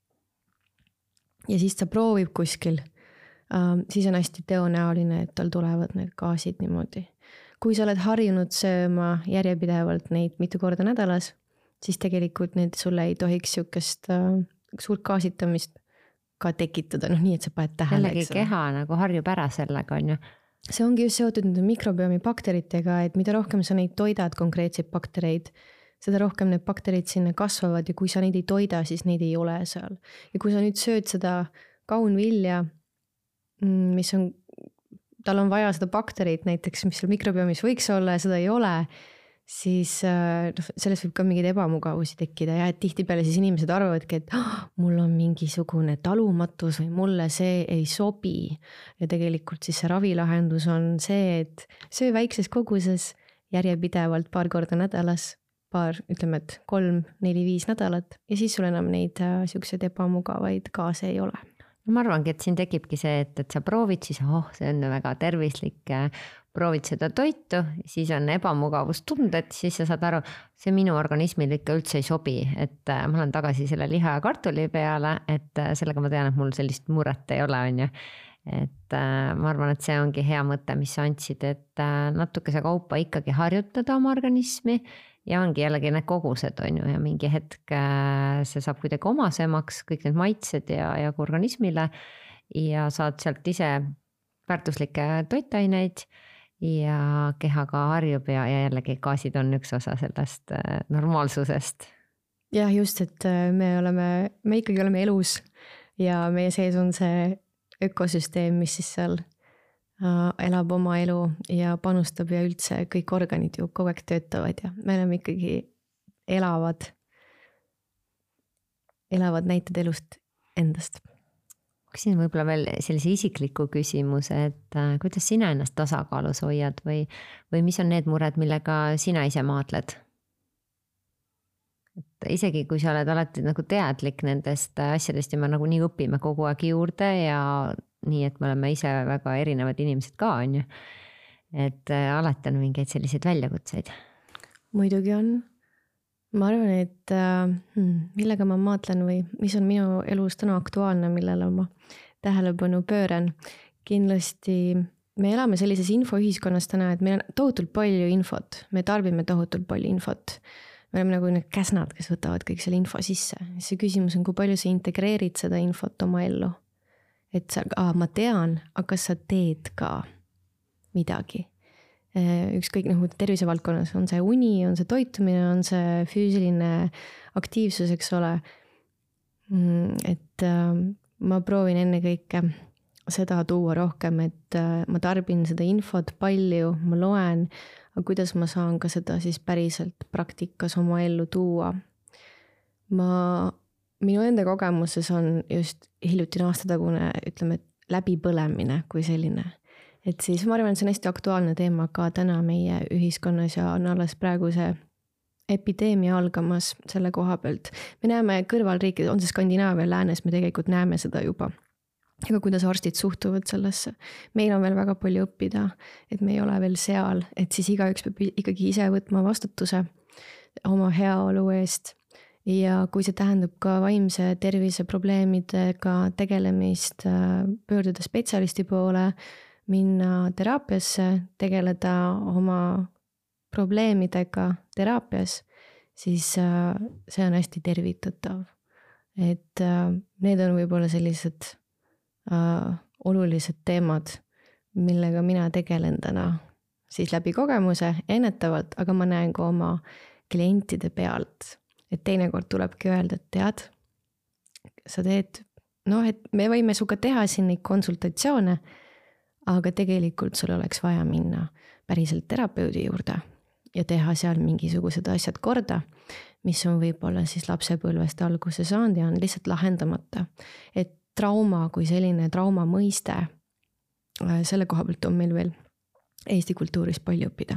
ja siis ta proovib kuskil, siis on hästi teonäoline, et tal tulevad need gaasid niimoodi. Kui sa oled harjunud sööma järjepidevalt neid mitu korda nädalas, siis tegelikult need sulle ei tohiks siukest suurt gaasitamist ka tekitada, noh nii, et sa paned tähele. Jällegi keha nagu harjub ära sellega, on ju. See ongi just seotud nende mikrobiomi bakteritega, et mida rohkem sa neid toidad konkreetseid baktereid, seda rohkem need bakterid sinna kasvavad ja kui sa neid ei toida, siis neid ei ole seal. Ja kui sa nüüd sööd seda kaunvilja, mis on, tal on vaja seda bakterit näiteks, mis seal mikrobiomis võiks olla ja seda ei ole, siis no, sellest võib ka mingeid ebamugavusi tekkida ja et tihtipeale siis inimesed arvavadki, et oh, mul on mingisugune talumatus või mulle see ei sobi. Ja tegelikult siis see ravilahendus on see, et söö väikses koguses järjepidevalt paar korda nädalas, paar, ütleme, et kolm, neli, viis nädalat ja siis sul enam neid äh, siukseid ebamugavaid gaase ei ole. No ma arvangi, et siin tekibki see, et, et sa proovid siis, oh, see on väga tervislik, proovid seda toitu, siis on ebamugavustunded, siis sa saad aru, see minu organismil ikka üldse ei sobi, et äh, ma olen tagasi selle liha ja kartuli peale, et äh, sellega ma tean, et mul sellist muret ei ole, on ju. Et äh, ma arvan, et see ongi hea mõte, mis sa andsid, et äh, natukese kaupa ikkagi harjutada oma organismi ja ongi jällegi need kogused, on ju, ja mingi hetk see saab kuidagi omasemaks, kõik need maitsed ja, ja organismile ja saad sealt ise väärtuslikke toitaineid ja kehaga harjub ja, ja jällegi gaasid on üks osa sellest normaalsusest. Jah, just, et me oleme, me ikkagi oleme elus ja meie sees on see ökosüsteem, mis siis seal elab oma elu ja panustab ja üldse kõik organid ju kogu aeg töötavad ja me oleme ikkagi elavad, elavad näited elust endast. Küsin võib-olla veel sellise isikliku küsimuse, et kuidas sina ennast tasakaalus hoiad või, või mis on need mured, millega sina ise maadled? Et isegi kui sa oled alati nagu teadlik nendest asjadest ja me nagu nii õpime kogu aeg juurde ja nii, et me oleme ise väga erinevad inimesed ka, on ju. Et alati on mingeid selliseid väljakutseid. Muidugi on. Ma arvan, et hmm, millega ma maatlen või mis on minu elus täna aktuaalne, millele ma tähelepanu pööran. Kindlasti me elame sellises infoühiskonnas täna, et meil on tohutult palju infot. Me tarbime tohutult palju infot. Me oleme nagu need käsnad, kes võtavad kõik selle info sisse. See küsimus on, kui palju sa integreerid seda infot oma ellu. Et sa, ah, ma tean, aga kas sa teed ka midagi. Ükskõik nagu tervisevaldkonnas on see uni, on see toitumine, on see füüsiline aktiivsus, eks ole. Et ma proovin enne kõike seda tuua rohkem, et ma tarbin seda infot palju, ma loen, aga kuidas ma saan ka seda siis päriselt praktikas oma ellu tuua. Ma Minu enda kogemuses on just hiljutine aastatagune, ütleme, läbipõlemine kui selline. Et siis ma arvan, et see on hästi aktuaalne teema ka täna meie ühiskonnas ja on alles praegu see epideemia algamas selle koha pealt. Me näeme kõrvalriikid, on see Skandinaavia läänes, me tegelikult näeme seda juba. Ega kuidas arstid suhtuvad sellesse. Meil on veel väga palju õppida, et me ei ole veel seal, et siis igaüks peab ikkagi ise võtma vastutuse oma heaolu eest. Ja kui see tähendab ka vaimse tervise probleemidega tegelemist, pöörduda spetsialisti poole, minna teraapiasse, tegeleda oma probleemidega teraapias, siis see on hästi tervitatav. Et need on võib-olla sellised uh, olulised teemad, millega mina tegelen täna siis läbi kogemuse ennetavalt, aga ma näen ka oma klientide pealt. Et teinekord tulebki öelda, et tead, sa teed, noh, et me võime suga teha siin neid konsultatsioone, aga tegelikult sul oleks vaja minna päriselt terapeudi juurde ja teha seal mingisugused asjad korda, mis on võib-olla siis lapsepõlvest alguse saanud ja on lihtsalt lahendamata. Et trauma kui selline trauma mõiste, selle koha pealt on meil veel Eesti kultuuris palju õppida.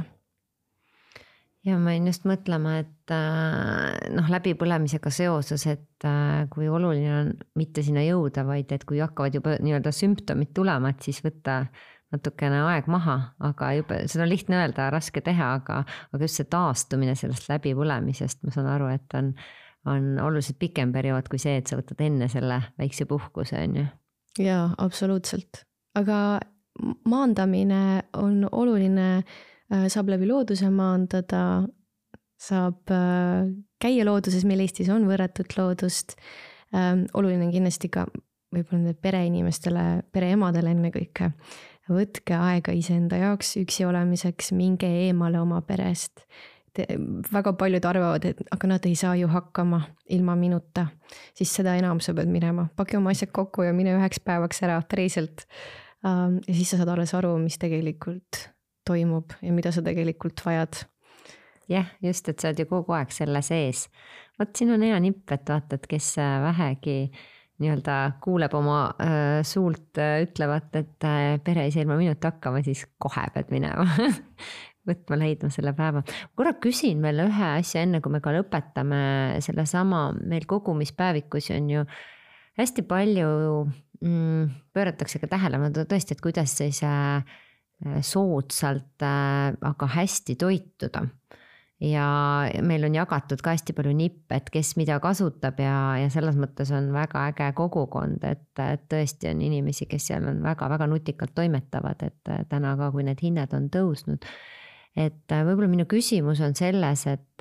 Ja ma jäin just mõtlema, et noh, läbipõlemisega seoses, et kui oluline on mitte sinna jõuda, vaid et kui hakkavad juba nii-öelda sümptomid tulema, et siis võtta natukene aeg maha, aga juba seda on lihtne öelda, raske teha, aga, aga just see taastumine sellest läbipõlemisest, ma saan aru, et on, on oluliselt pikem periood kui see, et sa võtad enne selle väikse puhkuse, on ju? Jaa, absoluutselt. Aga maandamine on oluline, saab läbi looduse maandada, saab käia looduses, meil Eestis on võrratut loodust. Oluline kindlasti ka võib-olla nende pereinimestele, pereemadele enne kõike. Võtke aega iseenda jaoks üksi olemiseks, minge eemale oma perest. Väga paljud arvavad, et aga nad ei saa ju hakkama ilma minuta. Siis seda enam sa pead minema. Paki oma asjad kokku ja mine üheks päevaks ära, päriselt. Ja siis sa saad alles aru, mis tegelikult toimub ja mida sa tegelikult vajad. Jah, just, et sa oled ju kogu aeg selle sees. Võt, siin on hea nipp, et vaata, et kes vähegi nii-öelda kuuleb oma äh, suult äh, ütlevat, et äh, pere ei saa ilma minuti hakkama, siis kohe pead minema. Võtma leidma selle päeva. Korra küsin veel ühe asja enne, kui me ka lõpetame selle sama, meil kogumispäevikus on ju hästi palju mm, pööratakse ka tähelepanu tõesti, et kuidas siis äh, soodsalt, aga hästi toituda. Ja meil on jagatud ka hästi palju nippe, et kes mida kasutab ja, ja selles mõttes on väga äge kogukond, et, et tõesti on inimesi, kes seal on väga-väga nutikalt toimetavad, et täna ka, kui need hinnad on tõusnud. Et võib-olla minu küsimus on selles, et,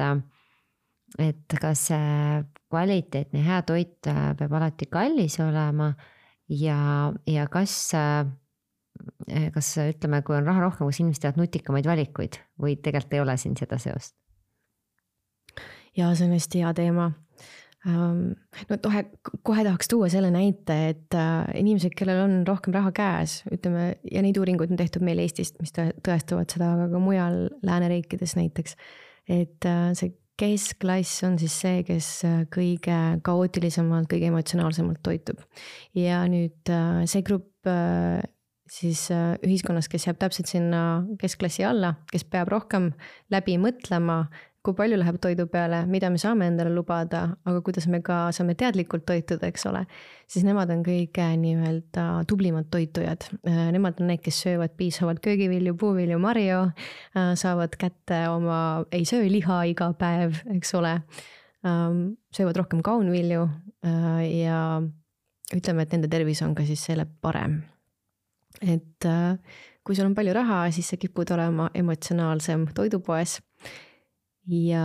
et kas kvaliteetne hea toit peab alati kallis olema ja, ja kas kas ütleme, kui on raha rohkem, kus inimesed teevad nutikamaid valikuid või tegelikult ei ole siin seda seost? Ja see on hästi hea teema. No tohe, kohe tahaks tuua selle näite, et inimesed, kellel on rohkem raha käes, ütleme, ja neid uuringuid on tehtud meil Eestist, mis tõestavad seda, aga ka mujal lääneriikides näiteks, et see keskklass on siis see, kes kõige kaootilisemalt, kõige emotsionaalsemalt toitub. Ja nüüd see grupp siis ühiskonnas, kes jääb täpselt sinna keskklassi alla, kes peab rohkem läbi mõtlema, kui palju läheb toidu peale, mida me saame endale lubada, aga kuidas me ka saame teadlikult toituda, eks ole, siis nemad on kõige nii-öelda tublimad toitujad. Nemad on need, kes söövad piisavalt köögivilju, puuvilju, marju, saavad kätte oma, ei söö liha iga päev, eks ole, söövad rohkem kaunvilju ja ütleme, et nende tervis on ka siis selle parem. Et kui sul on palju raha, siis sa kipud olema emotsionaalsem toidupoes ja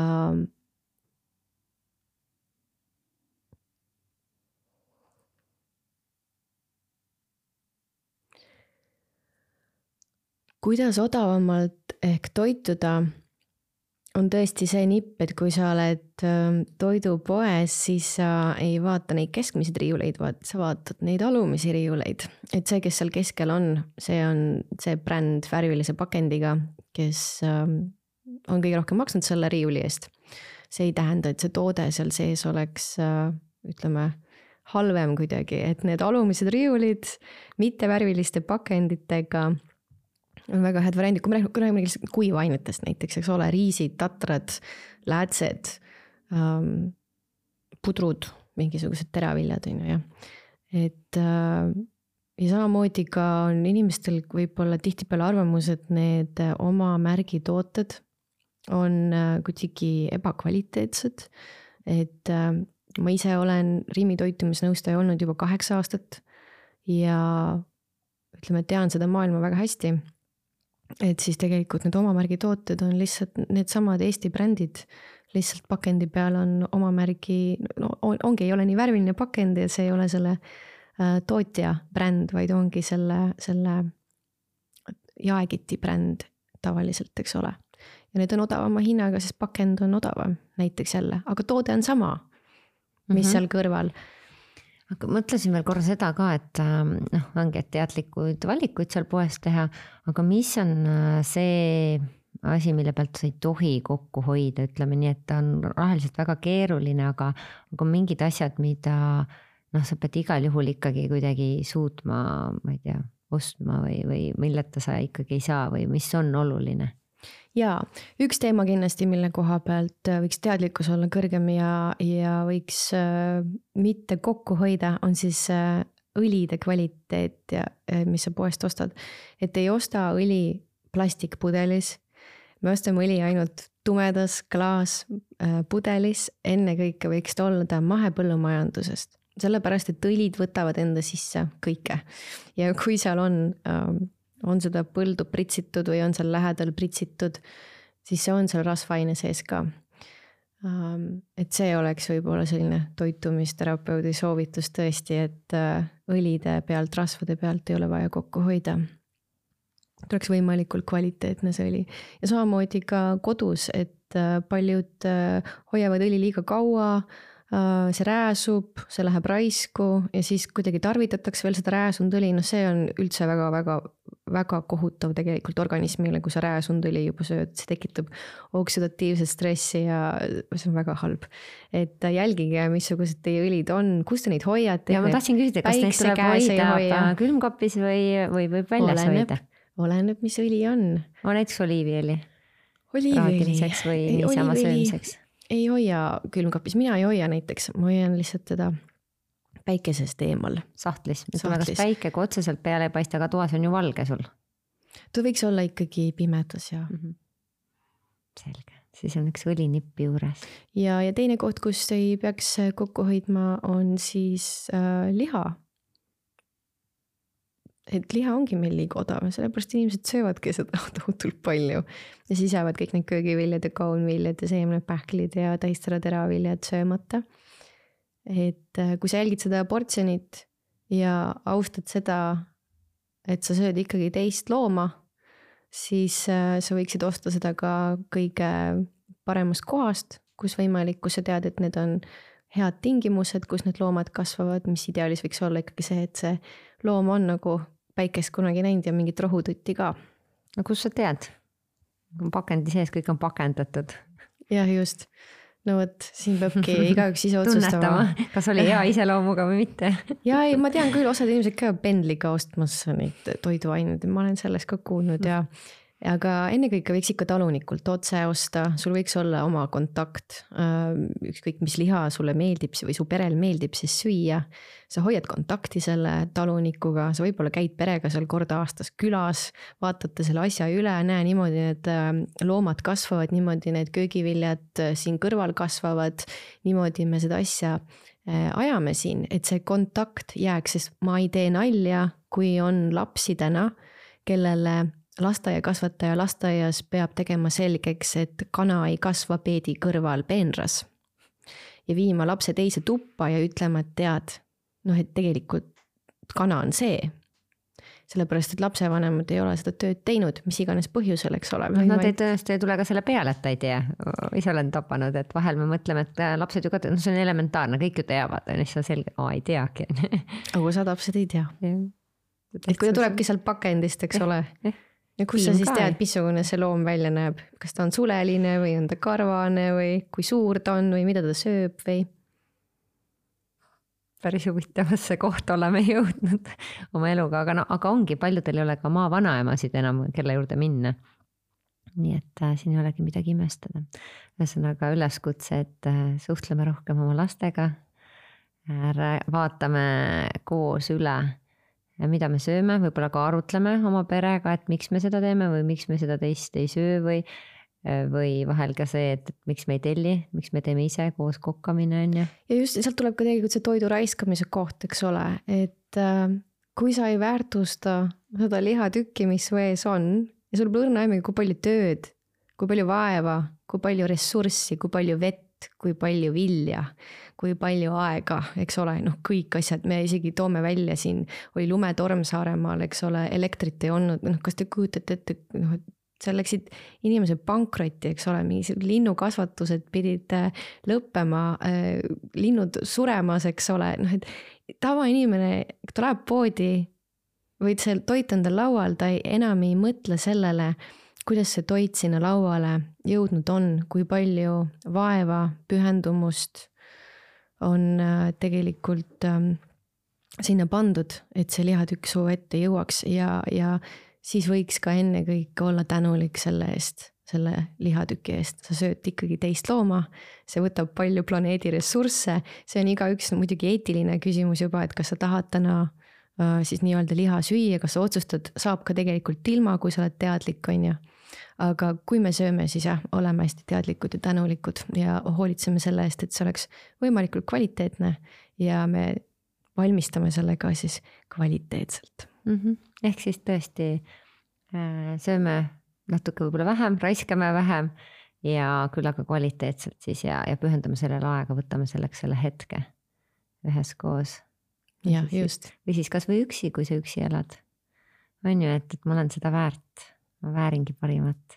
kuidas odavamalt ehk toituda on tõesti see nipp, et kui sa oled toidupoes, siis sa ei vaata neid keskmiseid riiuleid, vaid sa vaatad neid alumisi riiuleid. Et see, kes seal keskel on, see on see bränd värvilise pakendiga, kes on kõige rohkem maksnud selle riiuli eest. See ei tähenda, et see toode seal sees oleks, ütleme, halvem kuidagi, et need alumised riiulid mitte värviliste pakenditega on väga head variandid, kui me räägime kuivainetest näiteks, eks ole, riisid, tatrad, läätsed, ähm, pudrud, mingisugused teraviljad, ja. Et äh, ja samamoodi ka on inimestel võib-olla tihtipeale arvamus, et need oma märgitooted on äh, kuidagi ebakvaliteetsed, et äh, ma ise olen Rimi toitumisnõustaja olnud juba kaheksa aastat ja ütleme, tean seda maailma väga hästi. Et siis tegelikult need omamärgi tooted on lihtsalt need samad Eesti brändid, lihtsalt pakendi peal on omamärgi, no ongi, ei ole nii värviline pakend ja see ei ole selle tootja bränd, vaid ongi selle, selle jaeketi bränd tavaliselt, eks ole. Ja need on odavama hinnaga, sest pakend on odavam näiteks jälle, aga toode on sama, mis mm-hmm. seal kõrval. Aga mõtlesin veel korra seda ka, et noh, ongi, et teadlikuid valikuid seal poes teha, aga mis on see asi, mille pealt sa ei tohi kokku hoida, ütleme nii, et ta on rahaliselt väga keeruline, aga, aga mingid asjad, mida noh, sa pead igal juhul ikkagi kuidagi suutma, ma ei tea, ostma või, või milleta sa ikkagi ei saa või mis on oluline. Jaa, üks teema kindlasti, mille koha pealt võiks teadlikkus olla kõrgem ja, ja võiks äh, mitte kokku hoida, on siis äh, õlide kvaliteet, ja, mis sa poest ostad. Et ei osta õli plastikpudelis, me ostame õli ainult tumedas klaas äh, pudelis, enne kõike võiks ta olla ta mahepõllumajandusest. Sellepärast, et õlid võtavad enda sisse kõike. Ja kui seal on... Äh, on seda põldu pritsitud või on seal lähedal pritsitud, siis see on seal rasvaine sees ka. Et see oleks võib-olla selline toitumisterapeudi soovitus tõesti, et õlide pealt, rasvade pealt ei ole vaja kokku hoida. Tuleks võimalikult kvaliteetne see õli. Ja samamoodi ka kodus, et paljud hoiavad õli liiga kaua, see rääsub, see läheb raisku ja siis kuidagi tarvitatakse veel seda rääsunud õli, no see on üldse väga, väga, väga kohutav tegelikult organismile, kui sa rääsunud õli juba sööd, see tekitab oksidatiivset stressi ja see on väga halb. Et jälgige, missugused teie õlid on, kus te neid hoiate. Ja ma tahtsin küsida, kas neist tuleb hoida külmkapis või, või võib väljas oleneb, hoida? Oleneb, mis õli on. On näiteks oliiviõli? Oliiviõli. Või niisama söömiseks? Ei hoia külmkapis, mina ei hoia näiteks, ma hoian lihtsalt teda päikesest eemal. Sahtlis, ütleme, kas päike, kui otseselt peale ei paista, aga toas on ju valge sul? Ta võiks olla ikkagi pimedas ja mm. -hmm. Selge, siis on üks õlinippi juures. Ja, ja teine koht, kus ei peaks kokku hoidma, on siis äh, liha. Et liha ongi meil liiga odav, sellepärast inimesed söövadki seda tohutult palju ja siis jäävad kõik need köögiviljad ja kaunviljad ja seemnepähklid ja tähistara teraviljad söömata. Et kui sa jälgid seda portsjonit ja austad seda, et sa sööd ikkagi teist looma, siis sa võiksid osta seda ka kõige paremast kohast, kus võimalik, kus sa tead, et need on head tingimused, kus need loomad kasvavad, mis ideaalis võiks olla ikkagi see, et see loom on nagu päikest kunagi näinud ja mingit rohututti ka. No kus sa tead? Pakendi sees kõik on pakendatud. Jah, just. No võt, siin peabki igaüks ise otsustama. Kas oli hea iseloomuga või mitte? Ja ei, ma tean küll, osad inimesed ka pendliga ostmas neid toiduaineid. Ma olen sellest ka kuulnud ja aga ennekõike võiks ikka talunikult otse osta, sul võiks olla oma kontakt, ükskõik mis liha sulle meeldib või su perel meeldib siis süüa. Sa hoiad kontakti selle talunikuga, sa võib-olla käid perega seal korda aastas külas, vaatate selle asja üle, näe niimoodi need loomad kasvavad, niimoodi need köögiviljad siin kõrval kasvavad, niimoodi me seda asja ajame siin, et see kontakt jääks, sest ma ei tee nalja, kui on lapsi täna, kellele lasteaiakasvataja lasteaias peab tegema selgeks, et kana ei kasva peedi kõrval peenras ja viima lapse teise tuppa ja ütlema, et tead, noh, et tegelikult kana on see. Sellepärast, et lapsevanemad ei ole seda tööd teinud, mis iganes põhjusel, eks ole. No, nad ei tõesti ei tule ka selle peale, et ta ei tea. Ise olen tapanud, et vahel me mõtleme, et lapsed ju ka, no see on elementaarne, kõik ju teavad, ja siis on selge, oo, ei teagi. Aga sa lapsed ei tea. Et kui ta tulebki sealt pakendist, eks ole. Ja kus sa siis tead, missugune see loom välja näeb? Kas ta on suleline või on ta karvane või kui suur ta on või mida ta sööb või? Päris huvitavasse kohta oleme jõudnud oma eluga, aga, no, aga ongi, paljudel ei ole ka maa vanaemasid enam, kelle juurde minna. Nii et äh, siin ei olegi midagi imestada. Ühesõnaga üleskutse, et äh, suhtleme rohkem oma lastega, äh, vaatame koos üle, mida me sööme, võib-olla ka arutleme oma perega, et miks me seda teeme või miks me seda teist ei söö või, või vahel ka see, et miks me ei telli, miks me teeme ise koos kokkamine. On ju. Ja just sealt tuleb ka tegelikult see toidu raiskamise koht, eks ole, et äh, kui sa ei väärtusta seda lihatükki, mis su ees on ja sul pole õrna aimugi, kui palju tööd, kui palju vaeva, kui palju ressurssi, kui palju vett, kui palju vilja, kui palju aega, eks ole, noh kõik asjad, me isegi toome välja siin, oli lumetorm Saaremaal, eks ole, elektrit ei olnud, noh kas te kujutate ette, noh, et seal läksid inimesed pankrotti, eks ole, mingi linnukasvatused pidid lõppema, linnud suremas, eks ole, noh et tavainimene, kui ta läheb poodi, või see toit on tal laual, ta ei, enam ei mõtle sellele, kuidas see toit sinna lauale jõudnud on, kui palju vaeva, pühendumust on tegelikult sinna pandud, et see lihatükk suu ette jõuaks ja, ja siis võiks ka ennekõike olla tänulik selle eest, selle lihatüki eest. Sa sööd ikkagi teist looma, see võtab palju planeedi ressursse, see on igaüks muidugi eetiline küsimus juba, et kas sa tahad täna äh, siis nii-öelda liha süüa, kas sa otsustad, saab ka tegelikult ilma, kui sa oled teadlik, on ju. Aga kui me sööme, siis jah, oleme hästi teadlikud ja tänulikud ja hoolitseme selle eest, et see oleks võimalikult kvaliteetne ja me valmistame selle ka siis kvaliteetselt. Mm-hmm. Ehk siis tõesti äh, sööme natuke võib-olla vähem, raiskame vähem ja küll aga kvaliteetselt siis ja, ja pühendame sellele aega, võtame selleks selle hetke üheskoos. Ja, just. Või siis kas või üksi, kui sa üksi elad. On ju, et, et ma olen seda väärt, ma vääringi parimat.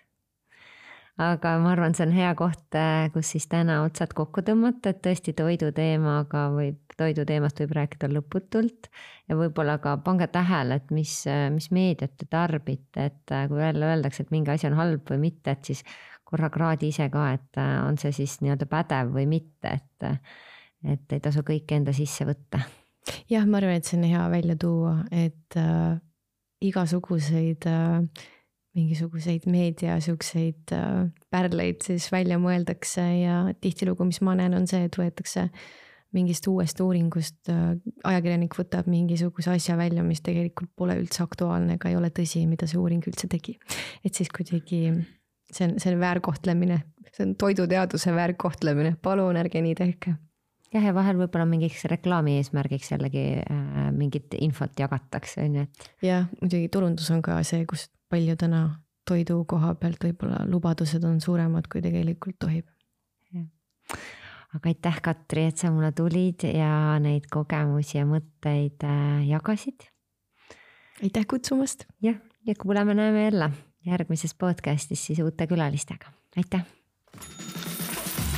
Aga ma arvan, see on hea koht, kus siis täna otsad kokku tõmmata, et tõesti toidu teemaga võib, toidu teemast võib rääkida lõputult ja võib-olla ka pange tähele, et mis, mis meediat te tarbite, et kui jälle öeldakse, et mingi asi on halb või mitte, et siis korra kraadi ise ka, et on see siis nii-öelda pädev või mitte, et, et ei tasu kõike enda sisse võtta. Jah, ma arvan, et see on hea välja tuua, et äh, igasuguseid äh, mingisuguseid meedia siukseid äh, pärleid siis välja mõeldakse ja tihtilugu, mis ma näen, on see, et võetakse mingist uuest uuringust, äh, ajakirjanik võtab mingisuguse asja välja, mis tegelikult pole üldse aktuaalne ega ei ole tõsi, mida see uuring üldse tegi. Et siis kuidagi see on, see on väärkohtlemine, see on toiduteaduse väärkohtlemine, palun ärge nii tehke. Jah, ja vahel võib-olla mingiks reklaami eesmärgiks jällegi äh, mingit infot jagatakse. Et... jah, muidugi turundus on ka see, kus palju täna toidu koha pealt võib-olla lubadused on suuremad, kui tegelikult tohib. Aga aitäh, Katri, et sa mulle tulid ja neid kogemusi ja mõtteid jagasid. Aitäh kutsumast. Jah, ja kuuleme näeme jälle järgmises podcastis siis uute külalistega. Aitäh.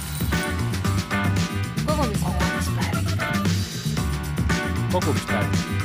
Kogumispäev. Kogumispäev.